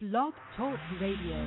Blog Talk Radio.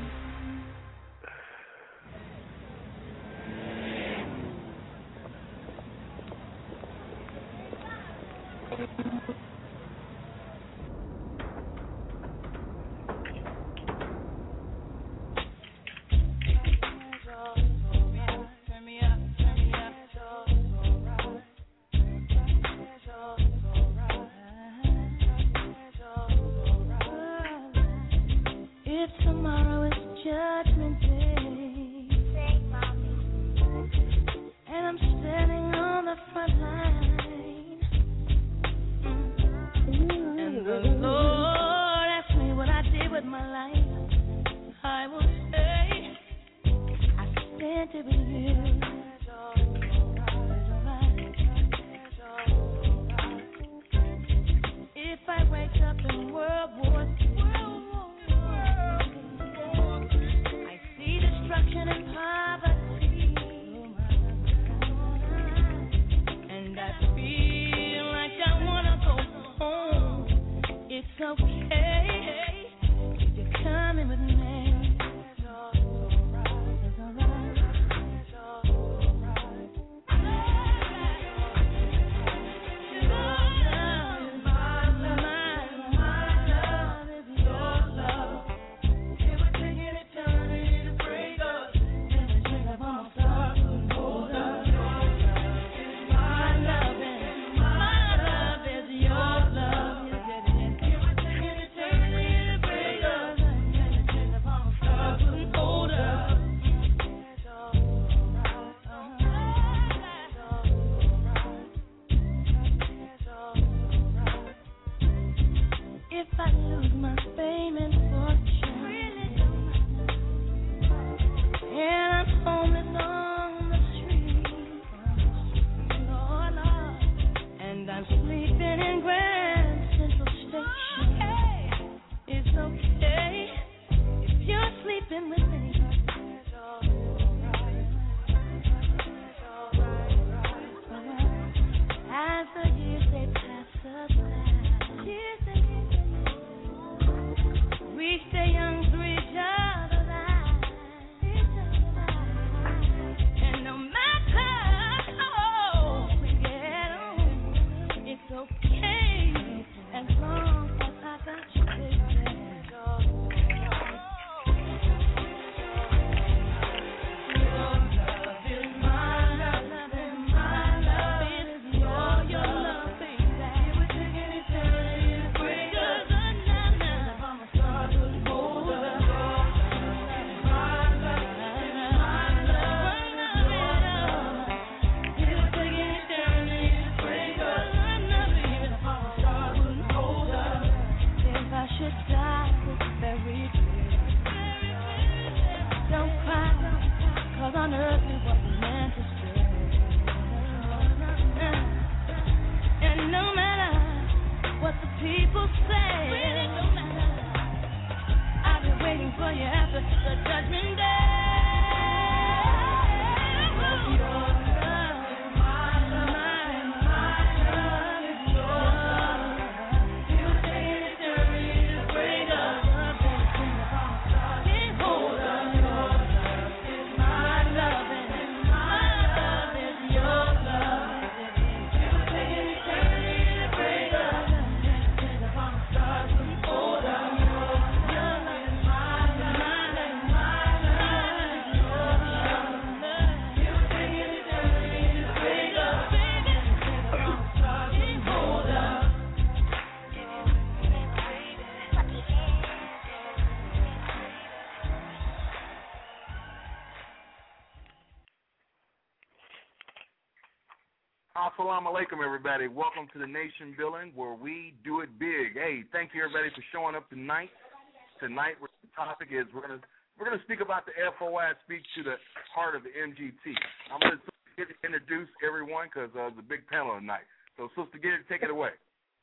Assalamu alaikum, everybody. Welcome to the Nation Building, where we do it big. Hey, thank you, everybody, for showing up tonight. Tonight, the topic is we're gonna speak about the FOI, speak to the heart of the MGT. I'm gonna introduce everyone because there's a big panel tonight. So, Sister Giddy, take it away.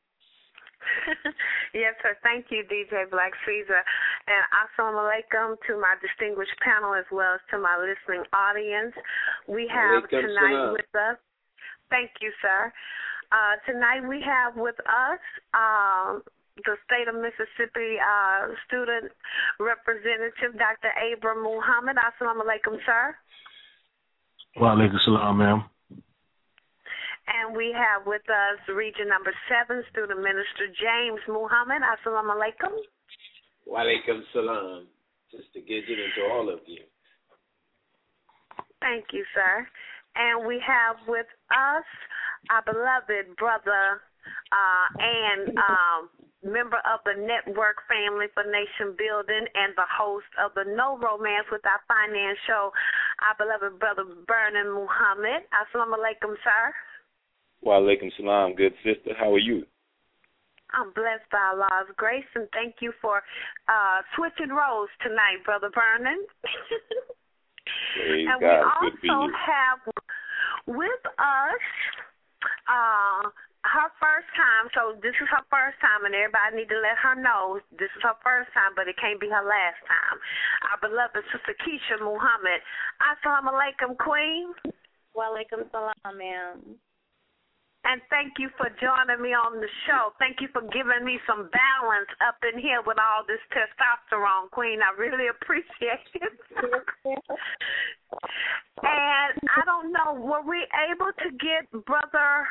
Yes, sir. Thank you, DJ Black Caesar. And assalamu alaikum to my distinguished panel as well as to my listening audience. We have tonight with us. Thank you, sir. Tonight we have with us the state of Mississippi student representative, Dr. Abram Muhammad. Assalamu alaikum, sir. Wa alaikum salam, ma'am. And we have with us Region number 7, Student Minister James Muhammad. Assalamu alaikum. Wa alaikum salam. Sister Gidget, and to all of you. Thank you, sir. And we have with us our beloved brother and member of the Network Family for Nation Building and the host of the No Romance with Our Finance show, our beloved brother Vernon Muhammad. Assalamu alaikum, sir. Wa alaikum salam, good sister. How are you? I'm blessed by Allah's grace, and thank you for switching roles tonight, Brother Vernon. And God. we also have with us her first time, so this is her first time, and everybody need to let her know this is her first time, but it can't be her last time. Our beloved Sister Keisha Muhammad. Assalamu alaikum, Queen. Wa alaikum salam, ma'am. And thank you for joining me on the show. Thank you for giving me some balance up in here with all this testosterone, Queen. I really appreciate it. And I don't know, were we able to get Brother,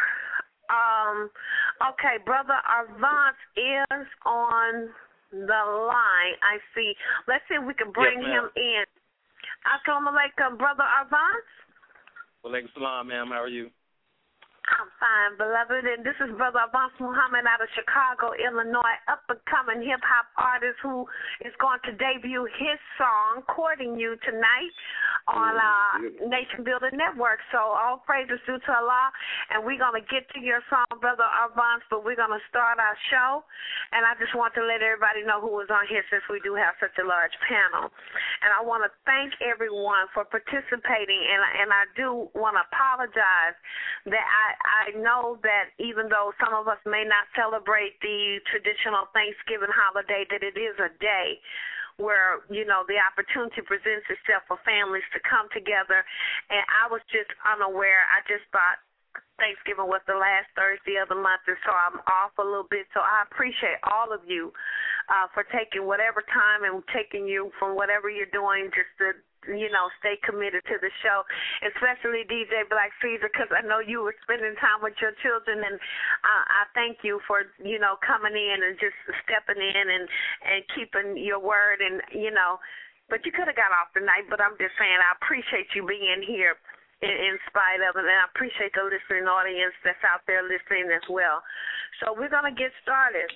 Brother Arvance is on the line, I see. Let's see if we can bring him in. Assalamu alaikum, Brother Arvance. Wa alaikum salam, ma'am. How are you? I'm fine, beloved, and this is Brother Arvance Muhammad out of Chicago, Illinois, up-and-coming hip-hop artist who is going to debut his song, Courting You, tonight on Nation Building Network. So all praises due to Allah, and we're going to get to your song, Brother Arvance, but we're going to start our show, and I just want to let everybody know who is on here since we do have such a large panel. And I want to thank everyone for participating, and I do want to apologize that I know that even though some of us may not celebrate the traditional Thanksgiving holiday, that it is a day where, you know, the opportunity presents itself for families to come together. And I was just unaware. I just thought Thanksgiving was the last Thursday of the month, and so I'm off a little bit. So I appreciate all of you for taking whatever time and taking you from whatever you're doing just to, you know, stay committed to the show, especially DJ Black Caesar, because I know you were spending time with your children, and I thank you for, you know, coming in and just stepping in and keeping your word, and, you know, but you could have got off tonight, but I'm just saying I appreciate you being here in spite of it, and I appreciate the listening audience that's out there listening as well. So we're going to get started.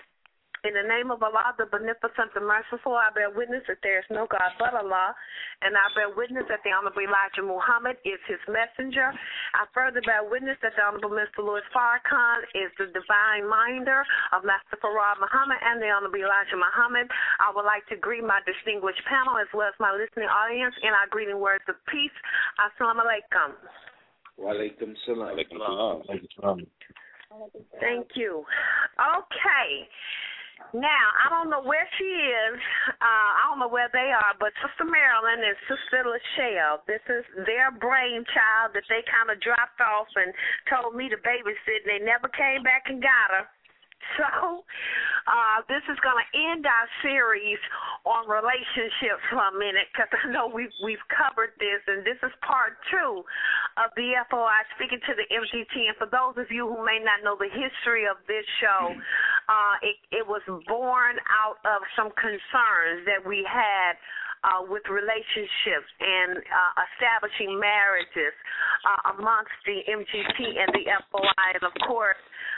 In the name of Allah, the Beneficent, the Merciful, I bear witness that there is no God but Allah, and I bear witness that the Honorable Elijah Muhammad is his messenger. I further bear witness that the Honorable Mr. Louis Farrakhan is the divine minder of Master Farad Muhammad and the Honorable Elijah Muhammad. I would like to greet my distinguished panel as well as my listening audience in our greeting words of peace. Assalamu alaikum. Wa alaikum salam. Thank you. Okay. Now, I don't know where she is. I don't know where they are, but Sister Marilyn and Sister Lachelle, this is their brainchild that they kind of dropped off and told me to babysit, and they never came back and got her. So this is going to end our series on relationships for a minute, because I know we've covered this, and this is part 2 of the FOI Speaking to the MGT. And for those of you who may not know the history of this show, it was born out of some concerns that we had with relationships and establishing marriages amongst the MGT and the FOI. And, of course,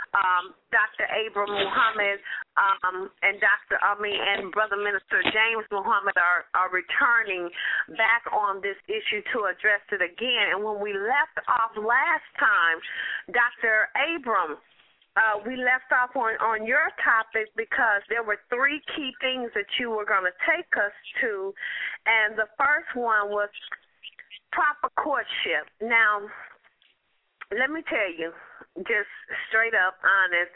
Dr. Abram Muhammad and and Brother Minister James Muhammad are returning back on this issue to address it again. And when we left off last time, Dr. Abram, we left off on your topic because there were 3 key things that you were going to take us to, and the first one was proper courtship. Now, let me tell you, just straight up honest,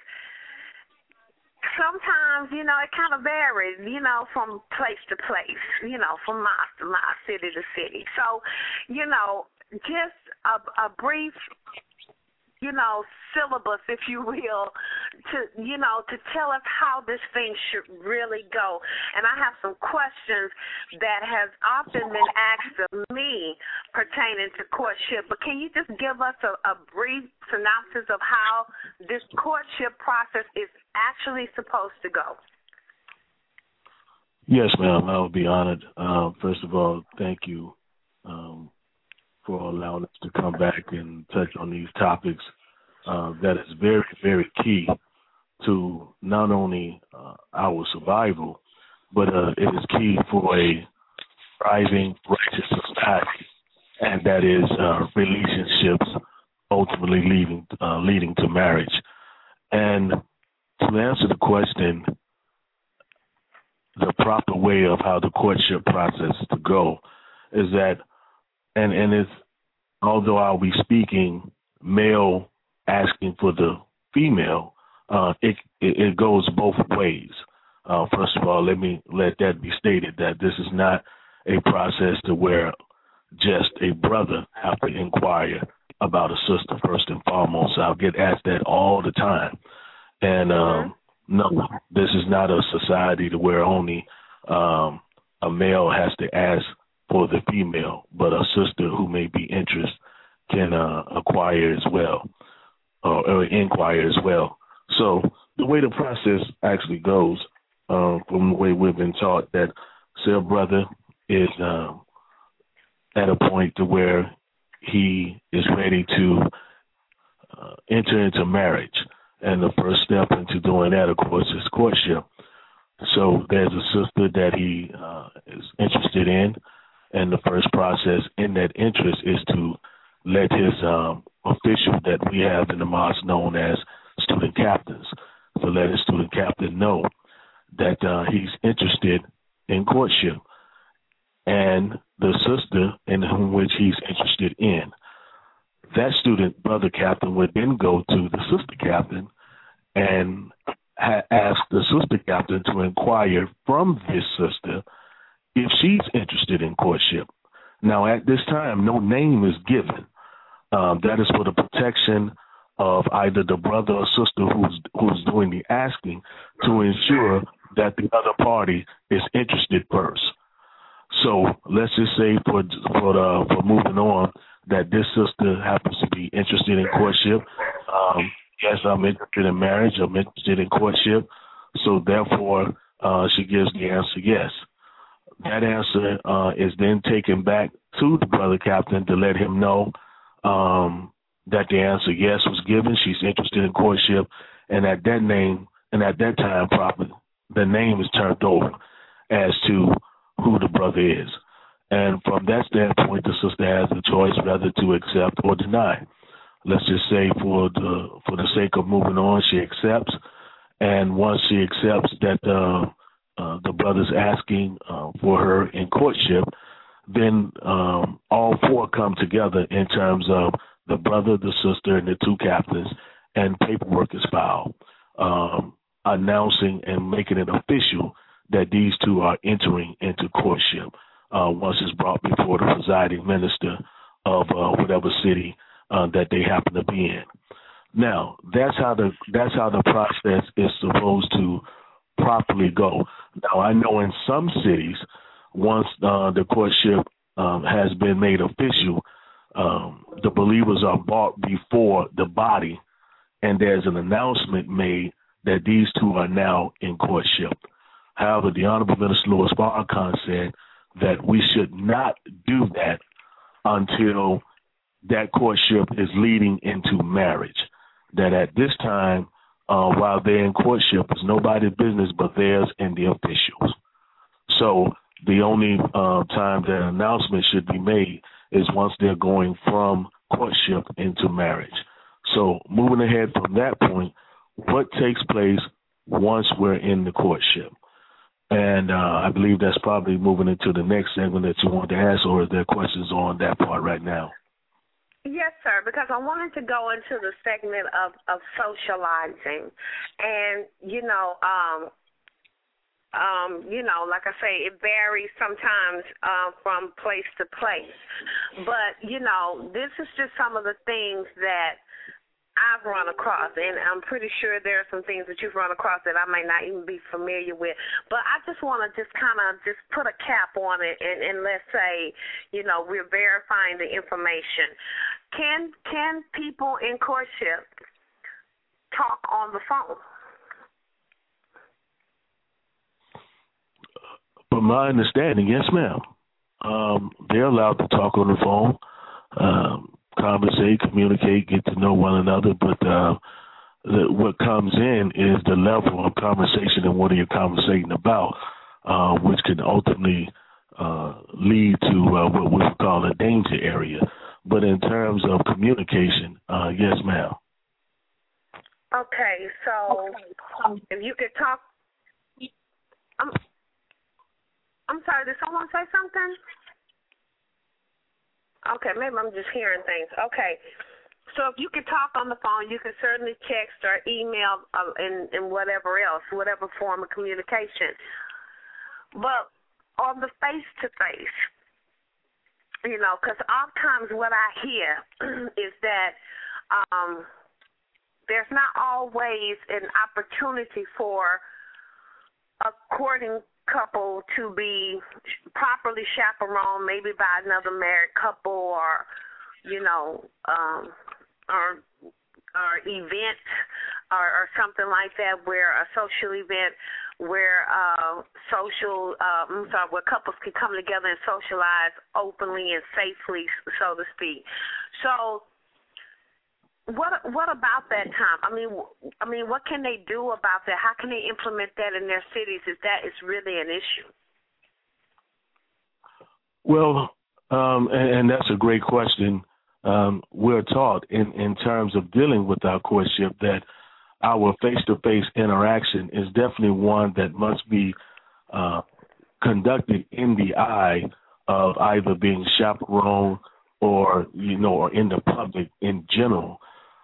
sometimes, you know, it kind of varies, you know, from place to place, you know, from mosque to mosque, city to city. So, you know, just a brief syllabus, if you will, to tell us how this thing should really go. And I have some questions that has often been asked of me pertaining to courtship. But can you just give us a brief synopsis of how this courtship process is actually supposed to go? Yes, ma'am. I would be honored. First of all, thank you for allowing us to come back and touch on these topics. That is very, very key to not only our survival, but it is key for a thriving, righteous society, and that is relationships ultimately leading to marriage. And to answer the question, the proper way of how the courtship process is to go is that, and it's, although I'll be speaking male asking for the female, it goes both ways. First of all, let that be stated that this is not a process to where just a brother have to inquire about a sister first and foremost. I'll get asked that all the time. And no, this is not a society to where only a male has to ask for the female, but a sister who may be interested can acquire as well, or inquire as well. So the way the process actually goes, from the way we've been taught, that say a brother is at a point to where he is ready to enter into marriage. And the first step into doing that, of course, is courtship. So there's a sister that he is interested in, and the first process in that interest is to let his official that we have in the mosque known as student captains, to let his student captain know that he's interested in courtship, and the sister in whom which he's interested in. That student brother captain would then go to the sister captain and ask the sister captain to inquire from this sister if she's interested in courtship. Now, at this time, no name is given. That is for the protection of either the brother or sister who's doing the asking, to ensure that the other party is interested first. So let's just say for moving on, that this sister happens to be interested in courtship. Yes, I'm interested in marriage. I'm interested in courtship. So therefore, she gives the answer yes. That answer is then taken back to the brother captain to let him know that the answer yes was given. She's interested in courtship, and at that time, proper, the name is turned over as to who the brother is. And from that standpoint, the sister has the choice whether to accept or deny. Let's just say for the sake of moving on, she accepts. And once she accepts that the brother's asking for her in courtship, then all four come together in terms of the brother, the sister, and the two captains, and paperwork is filed, announcing and making it official that these two are entering into courtship. Once it's brought before the presiding minister of whatever city that they happen to be in. Now, that's how the process is supposed to properly go. Now, I know in some cities, once the courtship has been made official, the believers are brought before the body, and there's an announcement made that these two are now in courtship. However, the Honorable Minister Louis Farrakhan said that we should not do that until that courtship is leading into marriage. That at this time, while they're in courtship, it's nobody's business but theirs and the officials. So the only time that announcement should be made is once they're going from courtship into marriage. So moving ahead from that point, what takes place once we're in the courtship? And I believe that's probably moving into the next segment that you want to ask, or is there questions on that part right now? Yes, sir, because I wanted to go into the segment of socializing. And, like I say, it varies sometimes from place to place. But, this is just some of the things that I've run across, and I'm pretty sure there are some things that you've run across that I may not even be familiar with. But I just want to just kind of just put a cap on it, and let's say, we're verifying the information. Can people in courtship talk on the phone? From my understanding, yes, ma'am. They're allowed to talk on the phone, conversate, communicate, get to know one another. But what comes in is the level of conversation and what are you conversating about, which can ultimately lead to what we would call a danger area. But in terms of communication, yes, ma'am. Okay, so if you could talk, I'm sorry, did someone say something? Okay, maybe I'm just hearing things. Okay, so if you could talk on the phone, you can certainly text or email and whatever else, whatever form of communication. But on the face-to-face, because oftentimes what I hear is that there's not always an opportunity for a courting couple to be properly chaperoned, maybe by another married couple, or event or something like that, where a social event where where couples can come together and socialize openly and safely, so to speak. So What about that time? I mean, what can they do about that? How can they implement that in their cities if that is really an issue? Well, and that's a great question. We're taught in terms of dealing with our courtship that our face-to-face interaction is definitely one that must be conducted in the eye of either being chaperoned or in the public in general.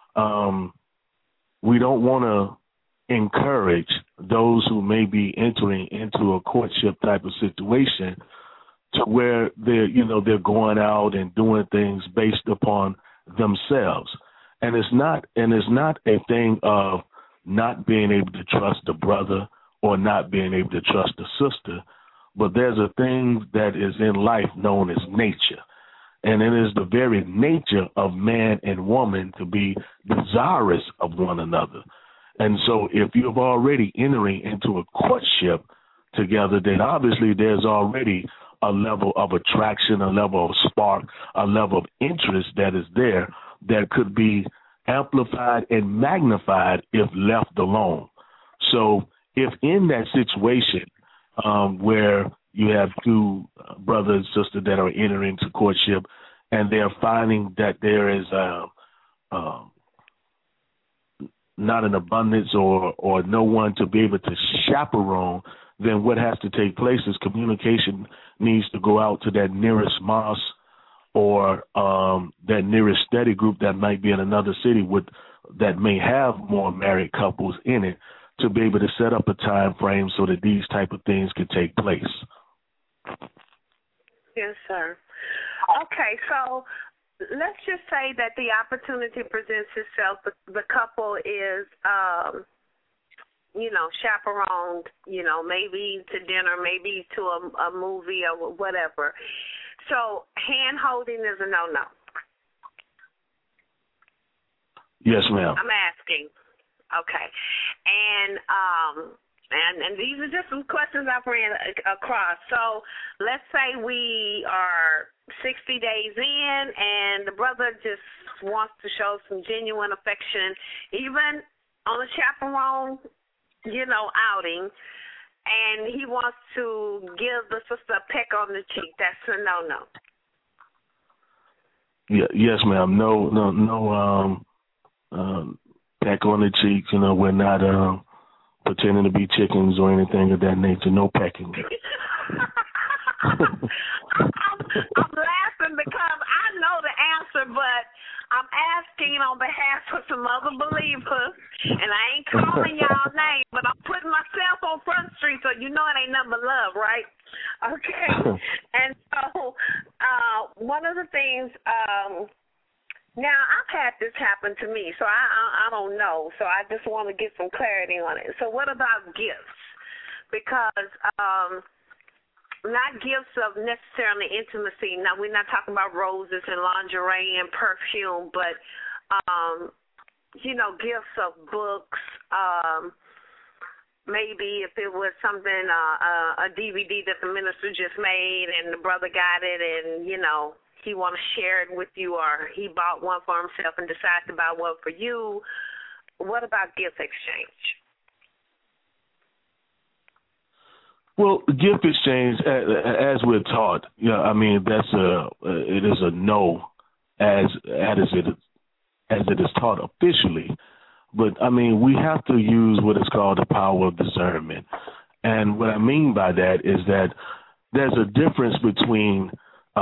We don't want to encourage those who may be entering into a courtship type of situation to where they're going out and doing things based upon themselves. And it's not a thing of not being able to trust the brother or not being able to trust the sister, but there's a thing that is in life known as nature. And it is the very nature of man and woman to be desirous of one another. And so if you're already entering into a courtship together, then obviously there's already a level of attraction, a level of spark, a level of interest that is there that could be amplified and magnified if left alone. So if in that situation where you have two brothers and sisters that are entering into courtship and they're finding that there is not an abundance or no one to be able to chaperone, then what has to take place is communication needs to go out to that nearest mosque or that nearest study group that might be in another city that may have more married couples in it to be able to set up a time frame so that these type of things can take place. Yes, sir. Okay, so let's just say that the opportunity presents itself. The couple is, chaperoned, maybe to dinner, maybe to a movie or whatever. So hand-holding is a no-no. Yes, ma'am. I'm asking. Okay. And these are just some questions I've ran across. So let's say we are 60 days in and the brother just wants to show some genuine affection, even on a chaperone, outing, and he wants to give the sister a peck on the cheek. That's a no-no. Yeah, yes, ma'am. No, peck on the cheeks. We're not pretending to be chickens or anything of that nature. No pecking. I'm laughing because I know the answer, but I'm asking on behalf of some other believers, and I ain't calling y'all names, but I'm putting myself on Front Street, so it ain't nothing but love, right? Okay. And so one of the things Now, I've had this happen to me, so I don't know. So I just want to get some clarity on it. So what about gifts? Because not gifts of necessarily intimacy. Now, we're not talking about roses and lingerie and perfume, but, gifts of books, maybe if it was something, a DVD that the minister just made and the brother got it and, he want to share it with you, or he bought one for himself and decided to buy one for you. What about gift exchange? Well, gift exchange, as we're taught, it is a no, as it is taught officially. But we have to use what is called the power of discernment, and what I mean by that is that there's a difference between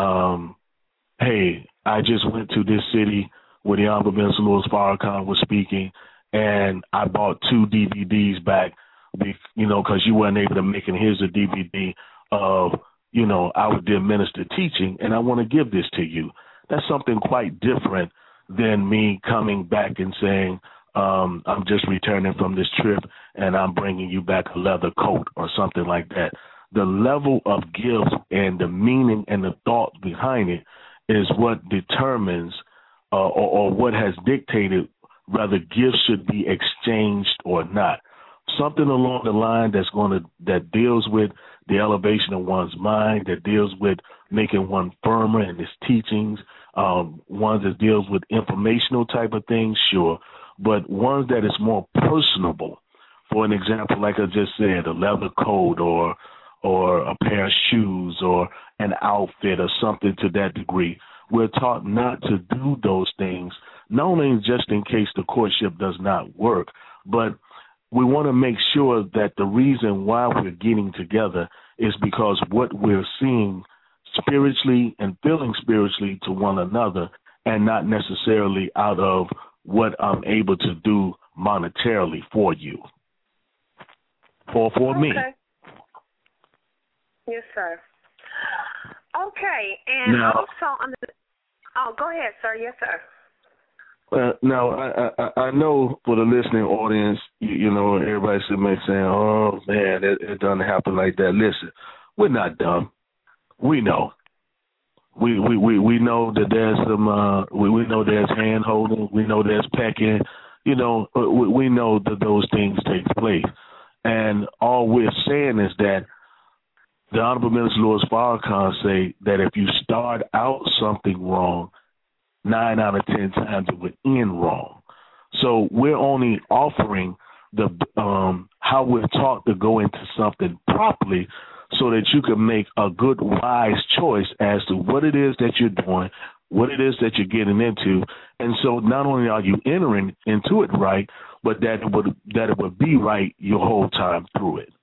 hey, I just went to this city where the Honorable Minister Louis Farrakhan was speaking, and I bought 2 DVDs back, because you weren't able to make it. Here's a DVD of, our dear minister teaching, and I want to give this to you. That's something quite different than me coming back and saying, I'm just returning from this trip, and I'm bringing you back a leather coat or something like that. The level of gifts and the meaning and the thought behind it is what determines or what has dictated whether gifts should be exchanged or not. Something along the line that deals with the elevation of one's mind, that deals with making one firmer in his teachings, ones that deals with informational type of things, sure, but ones that is more personable. For an example, like I just said, a leather coat or a pair of shoes or an outfit or something to that degree. We're taught not to do those things, not only just in case the courtship does not work, but we want to make sure that the reason why we're getting together is because what we're seeing spiritually and feeling spiritually to one another, and not necessarily out of what I'm able to do monetarily for you or for me. Yes, sir. Okay, and now, also go ahead, sir. Yes, sir. Now, I know for the listening audience, everybody should be saying, oh, man, it doesn't happen like that. Listen, we're not dumb. We know. We know that there's some, we know there's hand-holding. We know there's pecking. We know that those things take place. And all we're saying is that the Honorable Minister Louis Farrakhan say that if you start out something wrong, 9 out of 10 times it would end wrong. So we're only offering the how we're taught to go into something properly so that you can make a good, wise choice as to what it is that you're doing, what it is that you're getting into. And so not only are you entering into it right, but that it would be right your whole time through it.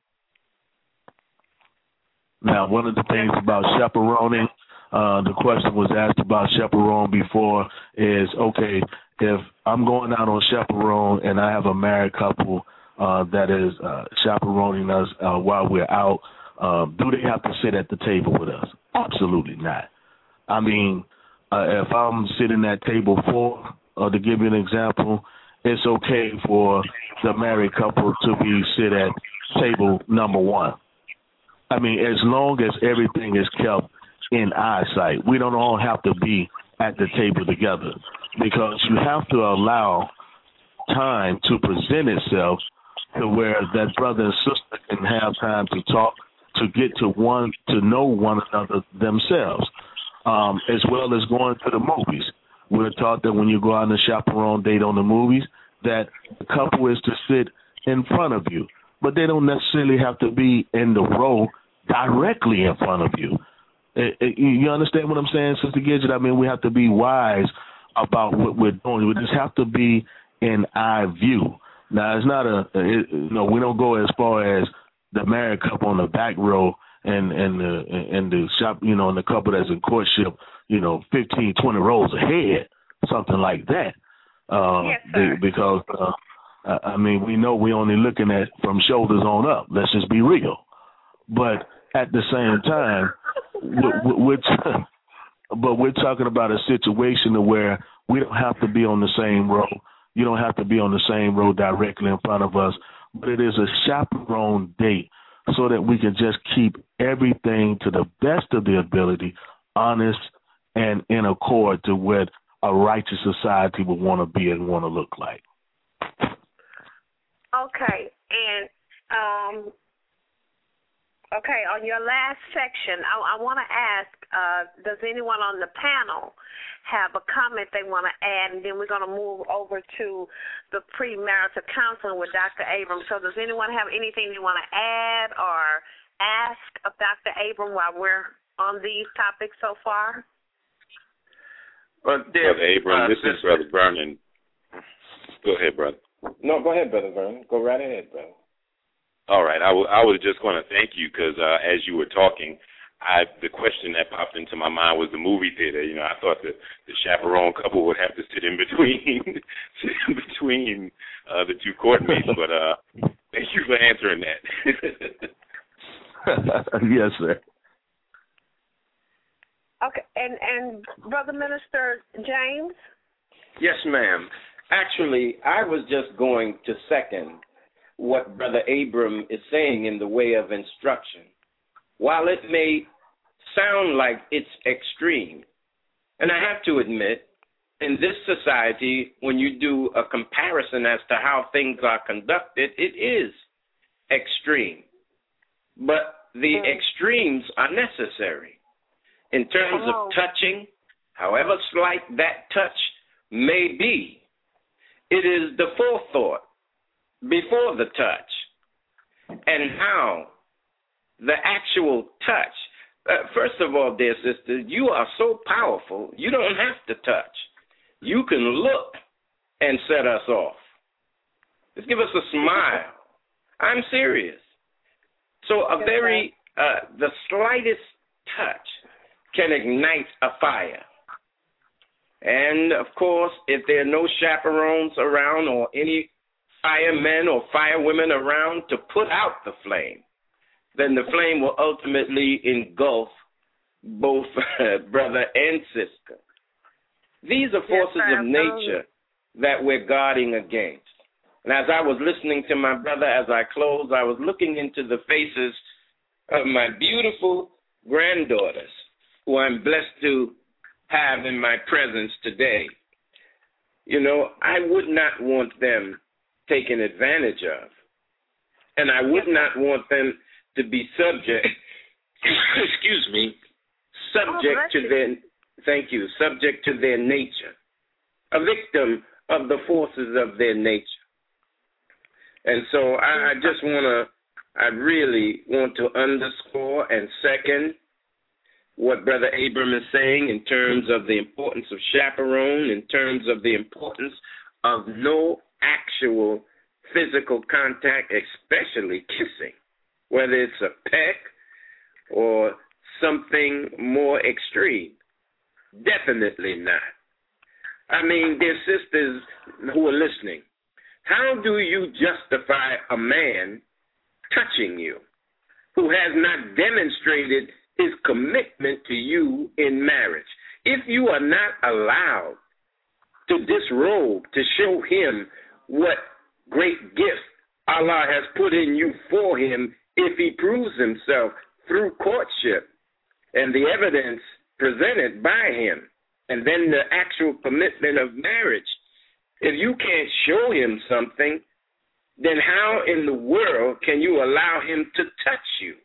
Now, one of the things about chaperoning, the question was asked about chaperone before is, okay, if I'm going out on chaperone and I have a married couple that is chaperoning us while we're out, do they have to sit at the table with us? Absolutely not. I mean, if I'm sitting at table 4, to give you an example, it's okay for the married couple to sit at table number 1. I mean, as long as everything is kept in eyesight. We don't all have to be at the table together, because you have to allow time to present itself to where that brother and sister can have time to talk, to get to know one another themselves, as well as going to the movies. We're taught that when you go out on a chaperone date on the movies, that the couple is to sit in front of you, but they don't necessarily have to be in the row directly in front of you. You understand what I'm saying, Sister Gidget? I mean, we have to be wise about what we're doing. We just have to be in eye view. Now, it's not we don't go as far as the married couple on the back row and the shop, and the couple that's in courtship, 15, 20 rows ahead, something like that. Yes, sir. Because we know we're only looking at from shoulders on up. Let's just be real. But at the same time, we're talking about a situation where We don't have to be on the same road. You don't have to be on the same road directly in front of us, but it is a chaperone date so that we can just keep everything to the best of the ability, honest, and in accord to what a righteous society would want to be and want to look like. Okay, and on your last section, I want to ask, does anyone on the panel have a comment they want to add, and then we're going to move over to the premarital counseling with Dr. Abram. So does anyone have anything they want to add or ask of Dr. Abram while we're on these topics so far? Brother Abram, this is Brother Vernon. Go ahead, brother. No, go ahead, Brother Vernon. Go right ahead, brother. All right. I was just going to thank you because as you were talking, the question that popped into my mind was the movie theater. You know, I thought the chaperone couple would have to sit in between the two court meets, but thank you for answering that. Yes, sir. Okay, and Brother Minister James? Yes, ma'am. Actually, I was just going to second what Brother Abram is saying in the way of instruction. While it may sound like it's extreme, and I have to admit, in this society, when you do a comparison as to how things are conducted, it is extreme. But the extremes are necessary. In terms of touching, however slight that touch may be, it is the forethought before the touch and how the actual touch. First of all, dear sister, you are so powerful, you don't have to touch. You can look and set us off. Just give us a smile. I'm serious. So the slightest touch can ignite a fire. And, of course, if there are no chaperones around or any firemen or firewomen around to put out the flame, then the flame will ultimately engulf both brother and sister. These are forces of nature that we're guarding against. And as I was listening to my brother as I closed, I was looking into the faces of my beautiful granddaughters, who I'm blessed to have in my presence today. You know, I would not want them taken advantage of. And I would not want them to be subject subject to their nature, a victim of the forces of their nature. And so I really want to underscore and second what Brother Abram is saying in terms of the importance of chaperone, in terms of the importance of no actual physical contact, especially kissing, whether it's a peck or something more extreme. Definitely not. I mean, dear sisters who are listening, how do you justify a man touching you who has not demonstrated his commitment to you in marriage? If you are not allowed to disrobe, to show him what great gift Allah has put in you for him, if he proves himself through courtship and the evidence presented by him, and then the actual commitment of marriage, if you can't show him something, then how in the world can you allow him to touch you?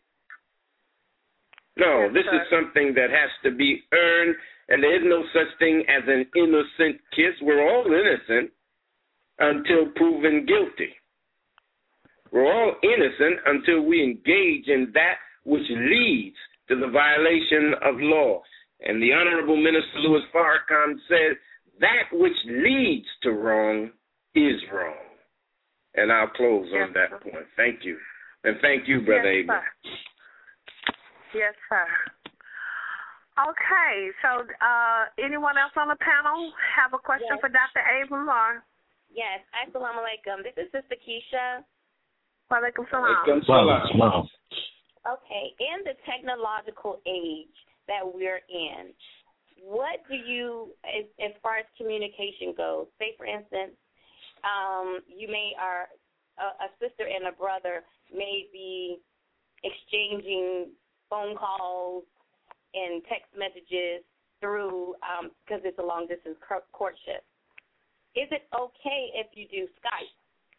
No, this is something that has to be earned, and there is no such thing as an innocent kiss. We're all innocent until proven guilty. We're all innocent until we engage in that which leads to the violation of law. And the Honorable Minister Louis Farrakhan said, that which leads to wrong is wrong. And I'll close on that point. Thank you. And thank you, Brother Abram. Yes, sir. Okay, so anyone else on the panel have a question for Dr. Abram? Or? Yes, assalamu alaikum. This is Sister Keisha. Wa alaikum salam. Okay, in the technological age that we're in, what do you, as far as communication goes, say, for instance, you may a sister and a brother may be exchanging phone calls and text messages through, because it's a long-distance courtship. Is it okay if you do Skype,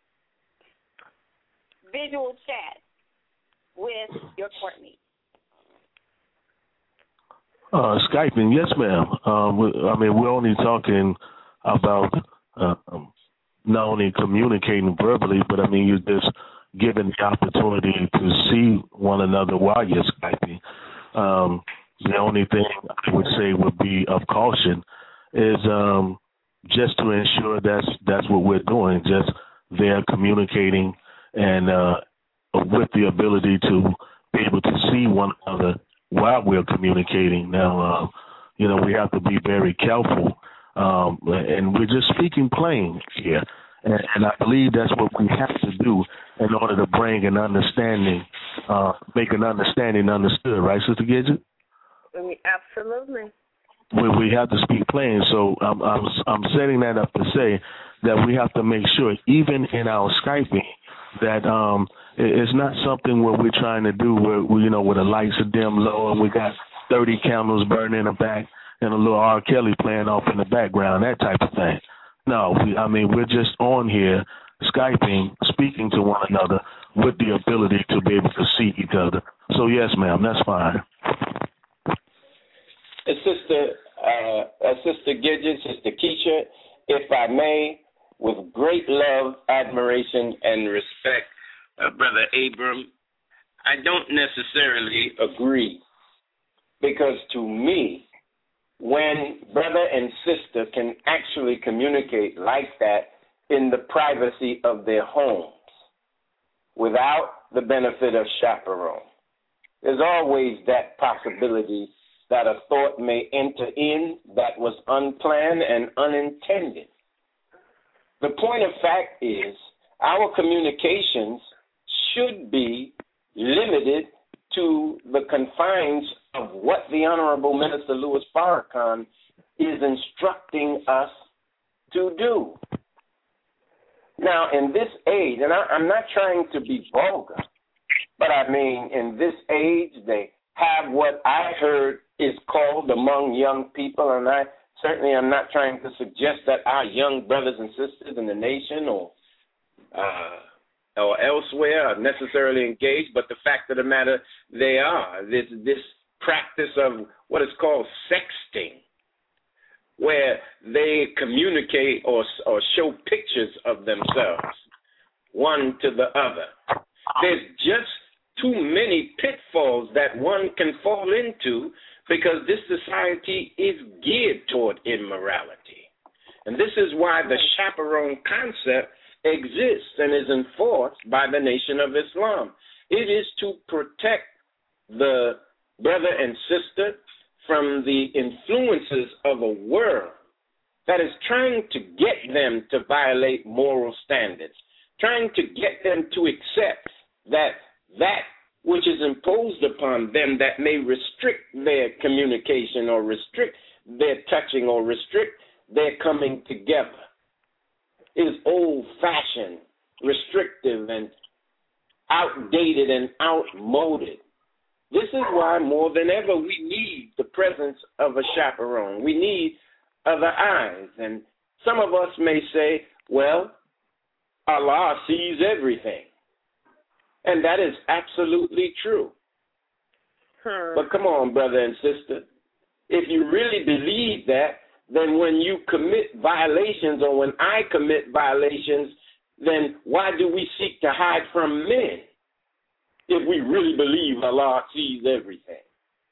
visual chat with your courtmate? Skyping, yes, ma'am. We're only talking about not only communicating verbally, but you're just given the opportunity to see one another while you're Skyping. The only thing I would say would be of caution is just to ensure that's what we're doing, just there communicating and with the ability to be able to see one another while we're communicating. Now, we have to be very careful, and we're just speaking plain here. And I believe that's what we have to do in order to bring an understanding, make an understanding understood, right, Sister Gidget? Absolutely. We have to speak plain. So I'm setting that up to say that we have to make sure, even in our Skyping, that it's not something where we're trying to do where where the lights are dim low and we got 30 candles burning in the back and a little R. Kelly playing off in the background, that type of thing. No, we're just on here Skyping, speaking to one another with the ability to be able to see each other. So yes, ma'am, that's fine. Sister Gidget, Sister Keisha, if I may, with great love, admiration, and respect, Brother Abram, I don't necessarily agree, because to me, when brother and sister can actually communicate like that in the privacy of their homes without the benefit of chaperone, there's always that possibility that a thought may enter in that was unplanned and unintended. The point of fact is our communications should be limited to the confines of what the Honorable Minister Louis Farrakhan is instructing us to do. Now, in this age, and I'm not trying to be vulgar, but in this age, they have what I heard is called among young people, and I certainly am not trying to suggest that our young brothers and sisters in the nation or elsewhere are necessarily engaged, but the fact of the matter, they are. This practice of what is called sexting, where they communicate or show pictures of themselves, one to the other. There's just too many pitfalls that one can fall into because this society is geared toward immorality. And this is why the chaperone concept exists and is enforced by the Nation of Islam. It is to protect the brother and sister from the influences of a world that is trying to get them to violate moral standards, trying to get them to accept that which is imposed upon them that may restrict their communication or restrict their touching or restrict their coming together is old-fashioned, restrictive, and outdated and outmoded. This is why more than ever we need the presence of a chaperone. We need other eyes. And some of us may say, well, Allah sees everything. And that is absolutely true. But come on, brother and sister. If you really believe that, then when you commit violations or when I commit violations, then why do we seek to hide from men if we really believe Allah sees everything?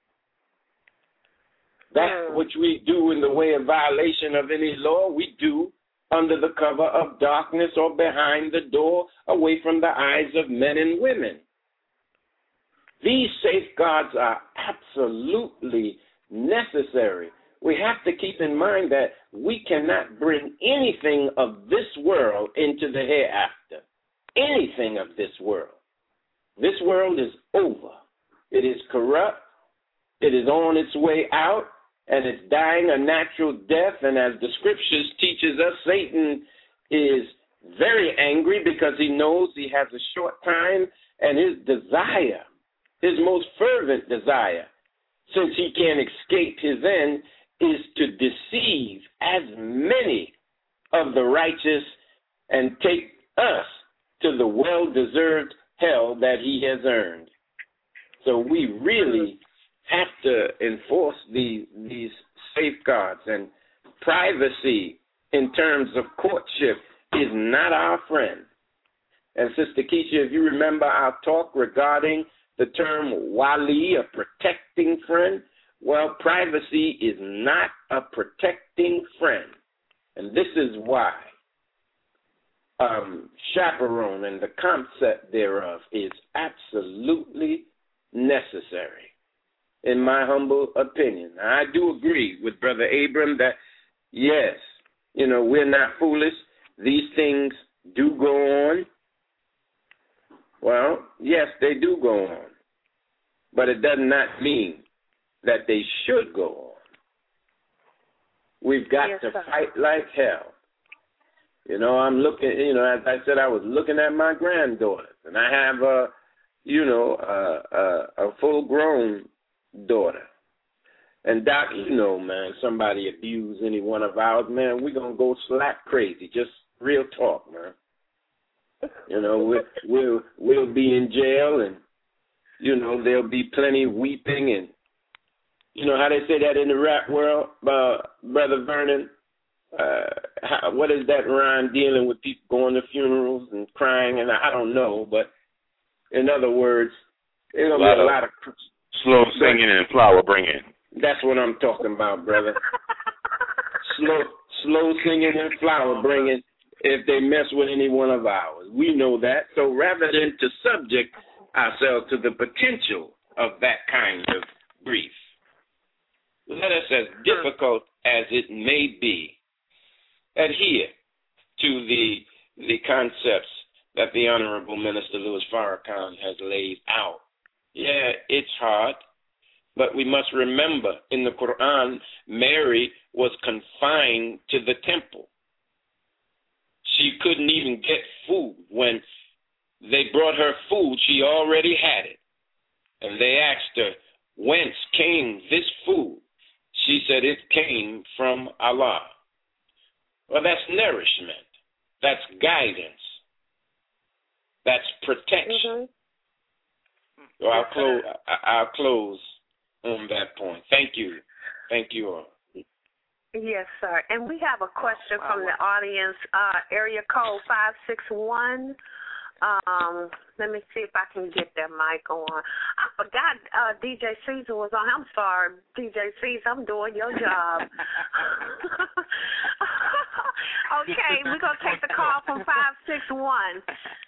That which we do in the way of violation of any law, we do under the cover of darkness or behind the door, away from the eyes of men and women. These safeguards are absolutely necessary. We have to keep in mind that we cannot bring anything of this world into the hereafter. Anything of this world. This world is over. It is corrupt. It is on its way out. and it's dying a natural death. And as the scriptures teaches us, Satan is very angry because he knows he has a short time, and his desire, his most fervent desire, since he can't escape his end, is to deceive as many of the righteous and take us to the well-deserved hell that he has earned. So we really have to enforce these safeguards, and privacy in terms of courtship is not our friend. And Sister Keisha, if you remember our talk regarding the term wali, a protecting friend, well, privacy is not a protecting friend. And this is why chaperone and the concept thereof is absolutely necessary, in my humble opinion. I do agree with Brother Abram that, yes, we're not foolish. These things do go on. Well, yes, they do go on. But it does not mean that they should go on. We've got to fight like hell. I'm looking, as I said, I was looking at my granddaughters, and I have a full-grown daughter. And Doc, man, somebody abuse any one of ours, man, we're going to go slap crazy. Just real talk, man. We'll be in jail, and, there'll be plenty of weeping, and, how they say that in the rap world, Brother Vernon? What is that rhyme dealing with people going to funerals and crying? And I don't know, but in other words, it'll be a lot of slow singing and flower bringing. That's what I'm talking about, brother. slow singing and flower bringing if they mess with any one of ours. We know that. So rather than to subject ourselves to the potential of that kind of grief, let us, as difficult as it may be, adhere to the concepts that the Honorable Minister Louis Farrakhan has laid out. Yeah, it's hard, but we must remember in the Quran, Mary was confined to the temple. She couldn't even get food. When they brought her food, she already had it. And they asked her, whence came this food? She said it came from Allah. Well, that's nourishment. That's guidance. That's protection. So I'll close on that point. Thank you. Thank you all. Yes, sir. And we have a question from the audience, area code 561. Let me see if I can get that mic on. I forgot DJ Caesar was on. I'm sorry, DJ Caesar. I'm doing your job. Okay, we're going to take the call from 561.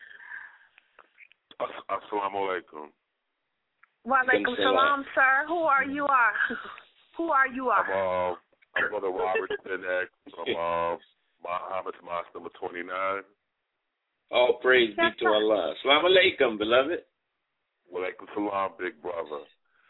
Assalamu alaikum. Wa alaikum salam, sir. Who are you? I'm Brother Robert Sinek from Muhammad's Mosque number 29. All praise be to Allah. Assalamu alaikum, beloved. Wa alaikum salam, big brother.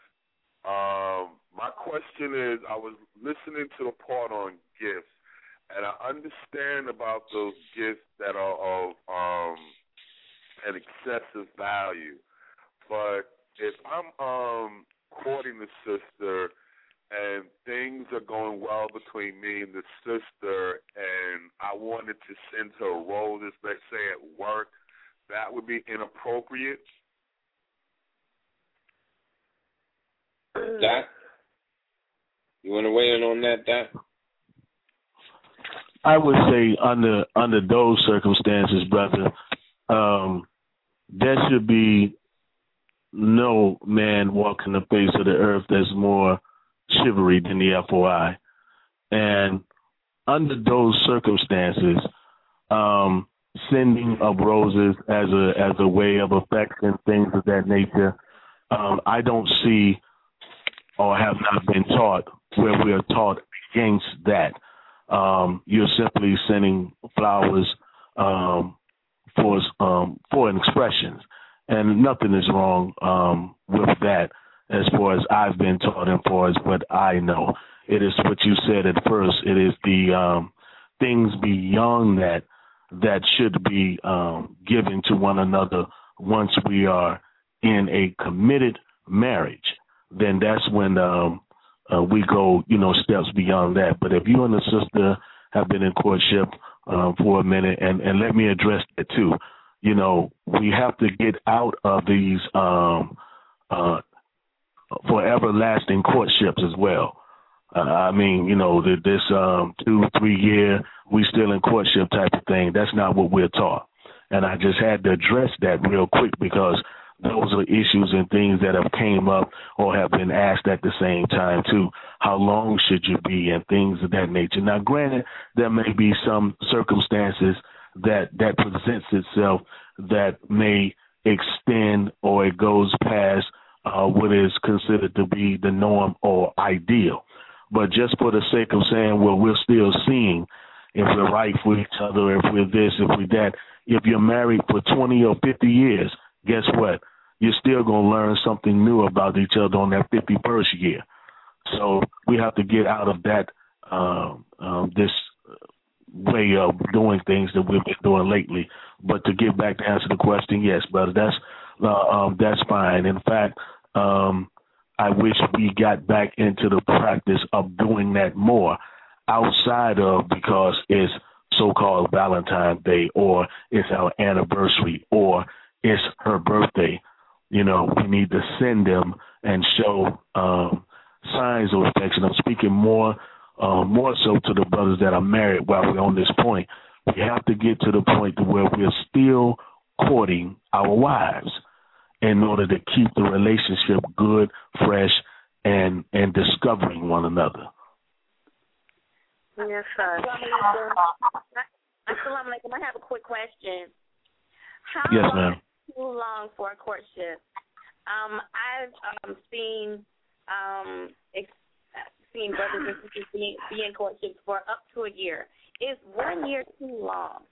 My question is, I was listening to the part on gifts, and I understand about those gifts that are of an excessive value. But if I'm courting the sister and things are going well between me and the sister, and I wanted to send her roses, let's say at work, that would be inappropriate? Doc? You want to weigh in on that, Doc? I would say under those circumstances, brother, there should be no man walking the face of the earth that's more chivalry than the FOI. And under those circumstances, sending of roses as a way of affection, things of that nature, I don't see or have not been taught where we are taught against that. You're simply sending flowers for an expression, and nothing is wrong with that as far as I've been taught and far as what I know. it is what you said at first. It is the things beyond that should be given to one another once we are in a committed marriage. Then that's when we go, steps beyond that. But if you and the sister have been in courtship for a minute, and let me address that too, we have to get out of these for everlasting courtships as well. This 2-3 year, we still in courtship type of thing. That's not what we're taught. And I just had to address that real quick because those are issues and things that have came up or have been asked at the same time too. How long should you be and things of that nature? Now, granted, there may be some circumstances that presents itself that may extend or it goes past what is considered to be the norm or ideal. But just for the sake of saying, well, we're still seeing if we're right for each other, if we're this, if we're that. If you're married for 20 or 50 years, guess what? You're still going to learn something new about each other on that 51st year. So we have to get out of that this way of doing things that we've been doing lately. But to get back to answer the question, yes, brother, that's fine. In fact, I wish we got back into the practice of doing that more outside of because it's so-called Valentine's Day or it's our anniversary or it's her birthday. We need to send them and show signs of affection. I'm speaking more so to the brothers that are married while we're on this point. We have to get to the point to where we're still courting our wives in order to keep the relationship good, fresh, and discovering one another. Yes, sir. Assalamu alaikum. I have a quick question. Yes, How ma'am. long is too long for a courtship? I've seen brothers and sisters be in courtships for up to a year. Is 1 year too long?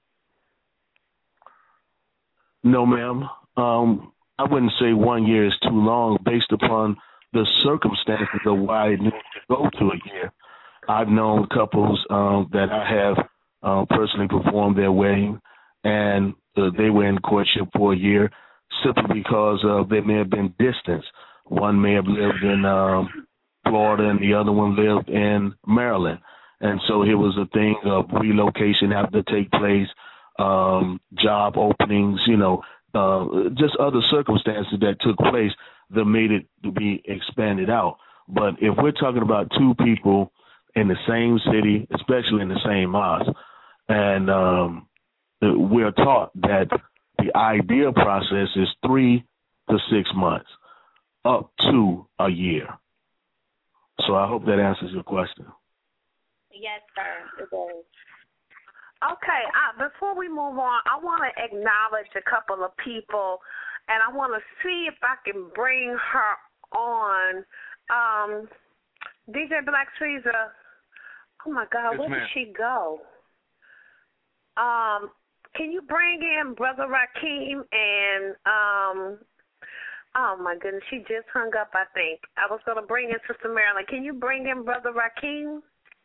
No, ma'am. I wouldn't say 1 year is too long based upon the circumstances of why it needs to go to a year. I've known couples that I have personally performed their wedding, and they were in courtship for a year simply because there may have been distance. One may have lived in Florida and the other one lived in Maryland. And so it was a thing of relocation having to take place, job openings, just other circumstances that took place that made it to be expanded out. But if we're talking about two people in the same city, especially in the same mosque, and we're taught that the ideal process is 3 to 6 months, up to a year. So I hope that answers your question. Yes, sir. It does. Okay, before we move on, I want to acknowledge a couple of people, and I want to see if I can bring her on. DJ Black Caesar, oh, my God, yes, where ma'am. did she go? Can you bring in Brother Rakeem and, oh, my goodness, she just hung up, I think. I was going to bring in Sister Marilyn. Can you bring in Brother Rakeem?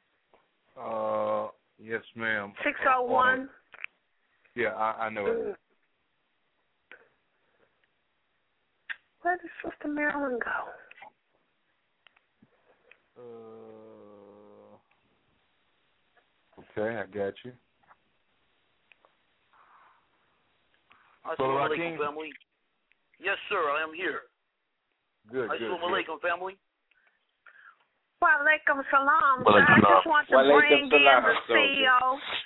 Yes, ma'am. 601. Yeah, I know it. Where did Sister Marilyn go? Okay, I got you. Assalamu alaikum, family. Yes, sir, I am here. Good. Assalamu alaikum, family. Wa alaikum salam. Wa alaikum I just want to bring in the CEO.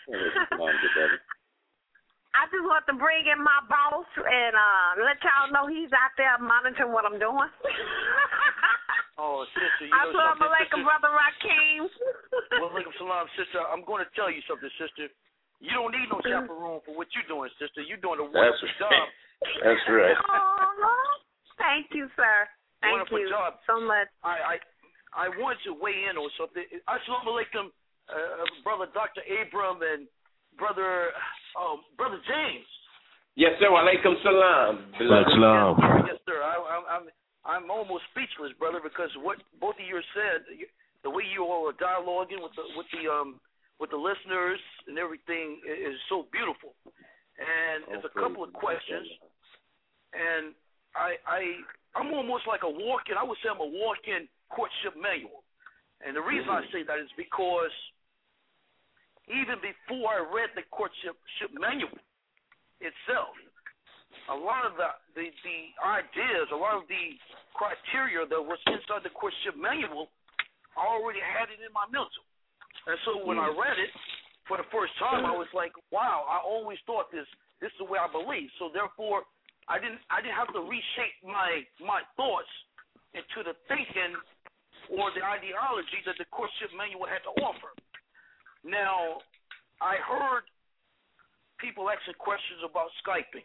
I just want to bring in my boss and let y'all know he's out there monitoring what I'm doing. Oh, sister, you know Assalamu something, alaikum, Brother Rakeem. Wa alaikum salam, sister. I'm going to tell you something, sister. You don't need no chaperone for what you're doing, sister. You're doing a wonderful job. That's right. Oh, thank you, sir. Thank Wonderful you job. so much. I want to weigh in on something. Assalamu alaikum, Brother Dr. Abram and Brother James. Yes, sir. Wa alaikum salam. Salam. Yes, sir. I'm almost speechless, brother, because what both of you said, the way you all are dialoguing with the listeners and everything is so beautiful. And there's a couple of questions, and I'm almost like a walk-in. I would say I'm a walk-in courtship manual. And the reason I say that is because even before I read the courtship manual itself, a lot of the ideas, a lot of the criteria that was inside the courtship manual, I already had it in my mental. And so when I read it for the first time, I was like, wow, I always thought this is the way I believe. So therefore, I didn't have to reshape my thoughts into the thinking or the ideology that the courtship manual had to offer. Now, I heard people asking questions about Skyping.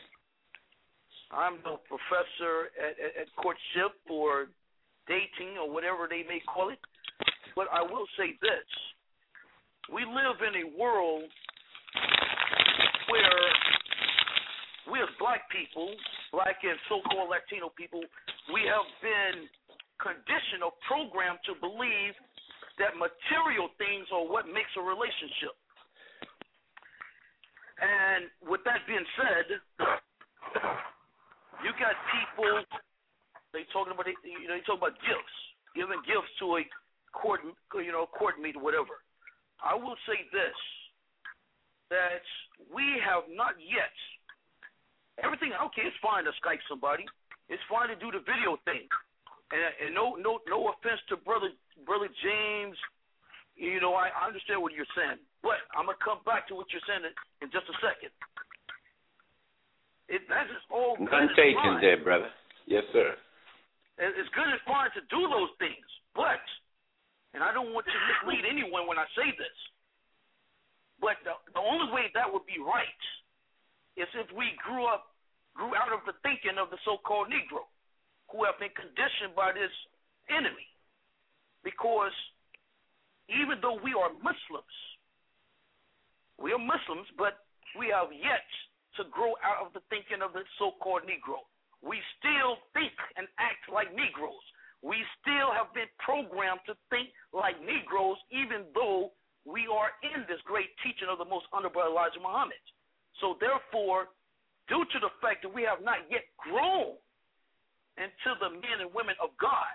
I'm no professor at courtship or dating or whatever they may call it, but I will say this. We live in a world where we as black people, black and so-called Latino people, we have been conditioned or programmed to believe that material things are what makes a relationship. And with that being said, you got people, they talk about gifts, giving gifts to a court meet or whatever. I will say this, that we have not yet, everything, okay, it's fine to Skype somebody. It's fine to do the video thing. And no offense to brother James, I understand what you're saying, but I'm gonna come back to what you're saying in just a second. That is all good and fine. There, brother. Yes, sir. It's good and fine to do those things, but, and I don't want to mislead anyone when I say this, but the only way that would be right is if we grew out of the thinking of the so-called Negro, who have been conditioned by this enemy. Because even though we are Muslims, but we have yet to grow out of the thinking of the so-called Negro. We still think and act like Negroes. We still have been programmed to think like Negroes, even though we are in this great teaching of the most honorable Elijah Muhammad. So therefore, due to the fact that we have not yet grown into the men and women of God,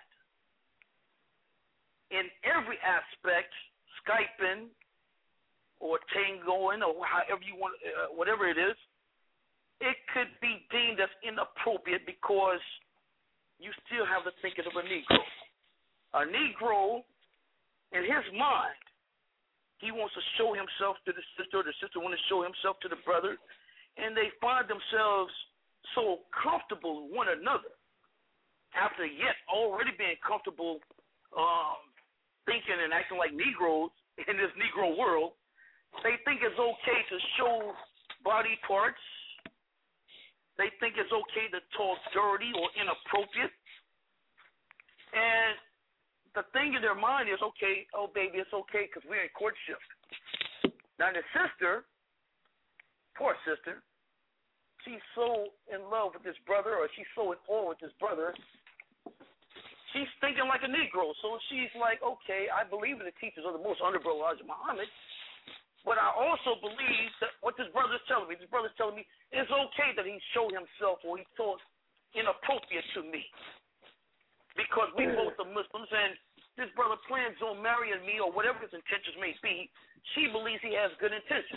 in every aspect, Skyping or tangoing or however you want, whatever it is, it could be deemed as inappropriate because you still have the thinking of a Negro. A Negro, in his mind, he wants to show himself to the sister wants to show himself to the brother, and they find themselves so comfortable with one another after yet already being comfortable thinking and acting like Negroes in this Negro world. They think it's okay to show body parts. They think it's okay to talk dirty or inappropriate. And the thing in their mind is, okay, oh, baby, it's okay because we're in courtship. Now, the sister, poor sister, she's so in love with this brother, or she's so in awe with this brother, she's thinking like a Negro. So she's like, okay, I believe in the teachings of the most honorable Elijah Muhammad, but I also believe that what this brother's telling me, it's okay that he show himself or he talks inappropriate to me. Because we both are Muslims, and this brother plans on marrying me or whatever his intentions may be, she believes he has good intentions.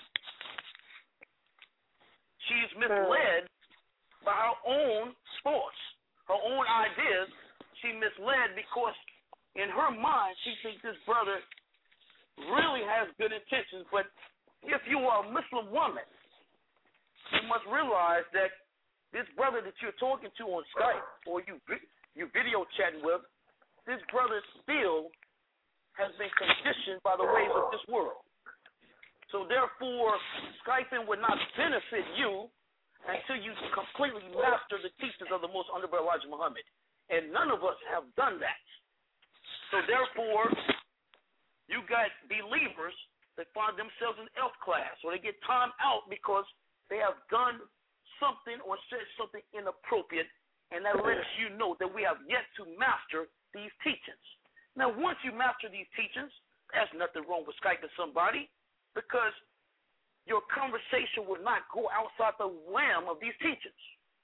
She's misled by her own thoughts, her own ideas. She misled because in her mind she thinks this brother really has good intentions. But if you are a Muslim woman, you must realize that this brother that you're talking to on Skype or you video chatting with, this brother still has been conditioned by the ways of this world. So therefore, Skyping would not benefit you until you completely master the teachings of the most honorable Elijah Muhammad. And none of us have done that. So therefore, you got believers that find themselves in F class, or they get timed out because they have done something or said something inappropriate, and that lets you know that we have yet to master these teachings. Now, once you master these teachings, there's nothing wrong with Skyping somebody because your conversation will not go outside the realm of these teachings.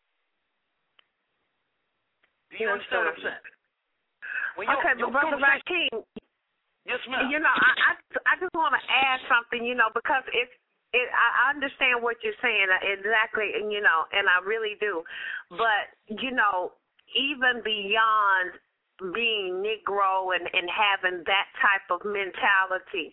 Do you understand what I'm saying? Okay, but Brother Rakeem, yes, ma'am. You know, I just want to add something, you know, because I understand what you're saying exactly, and, you know, and I really do. But, you know, even beyond being Negro and having that type of mentality,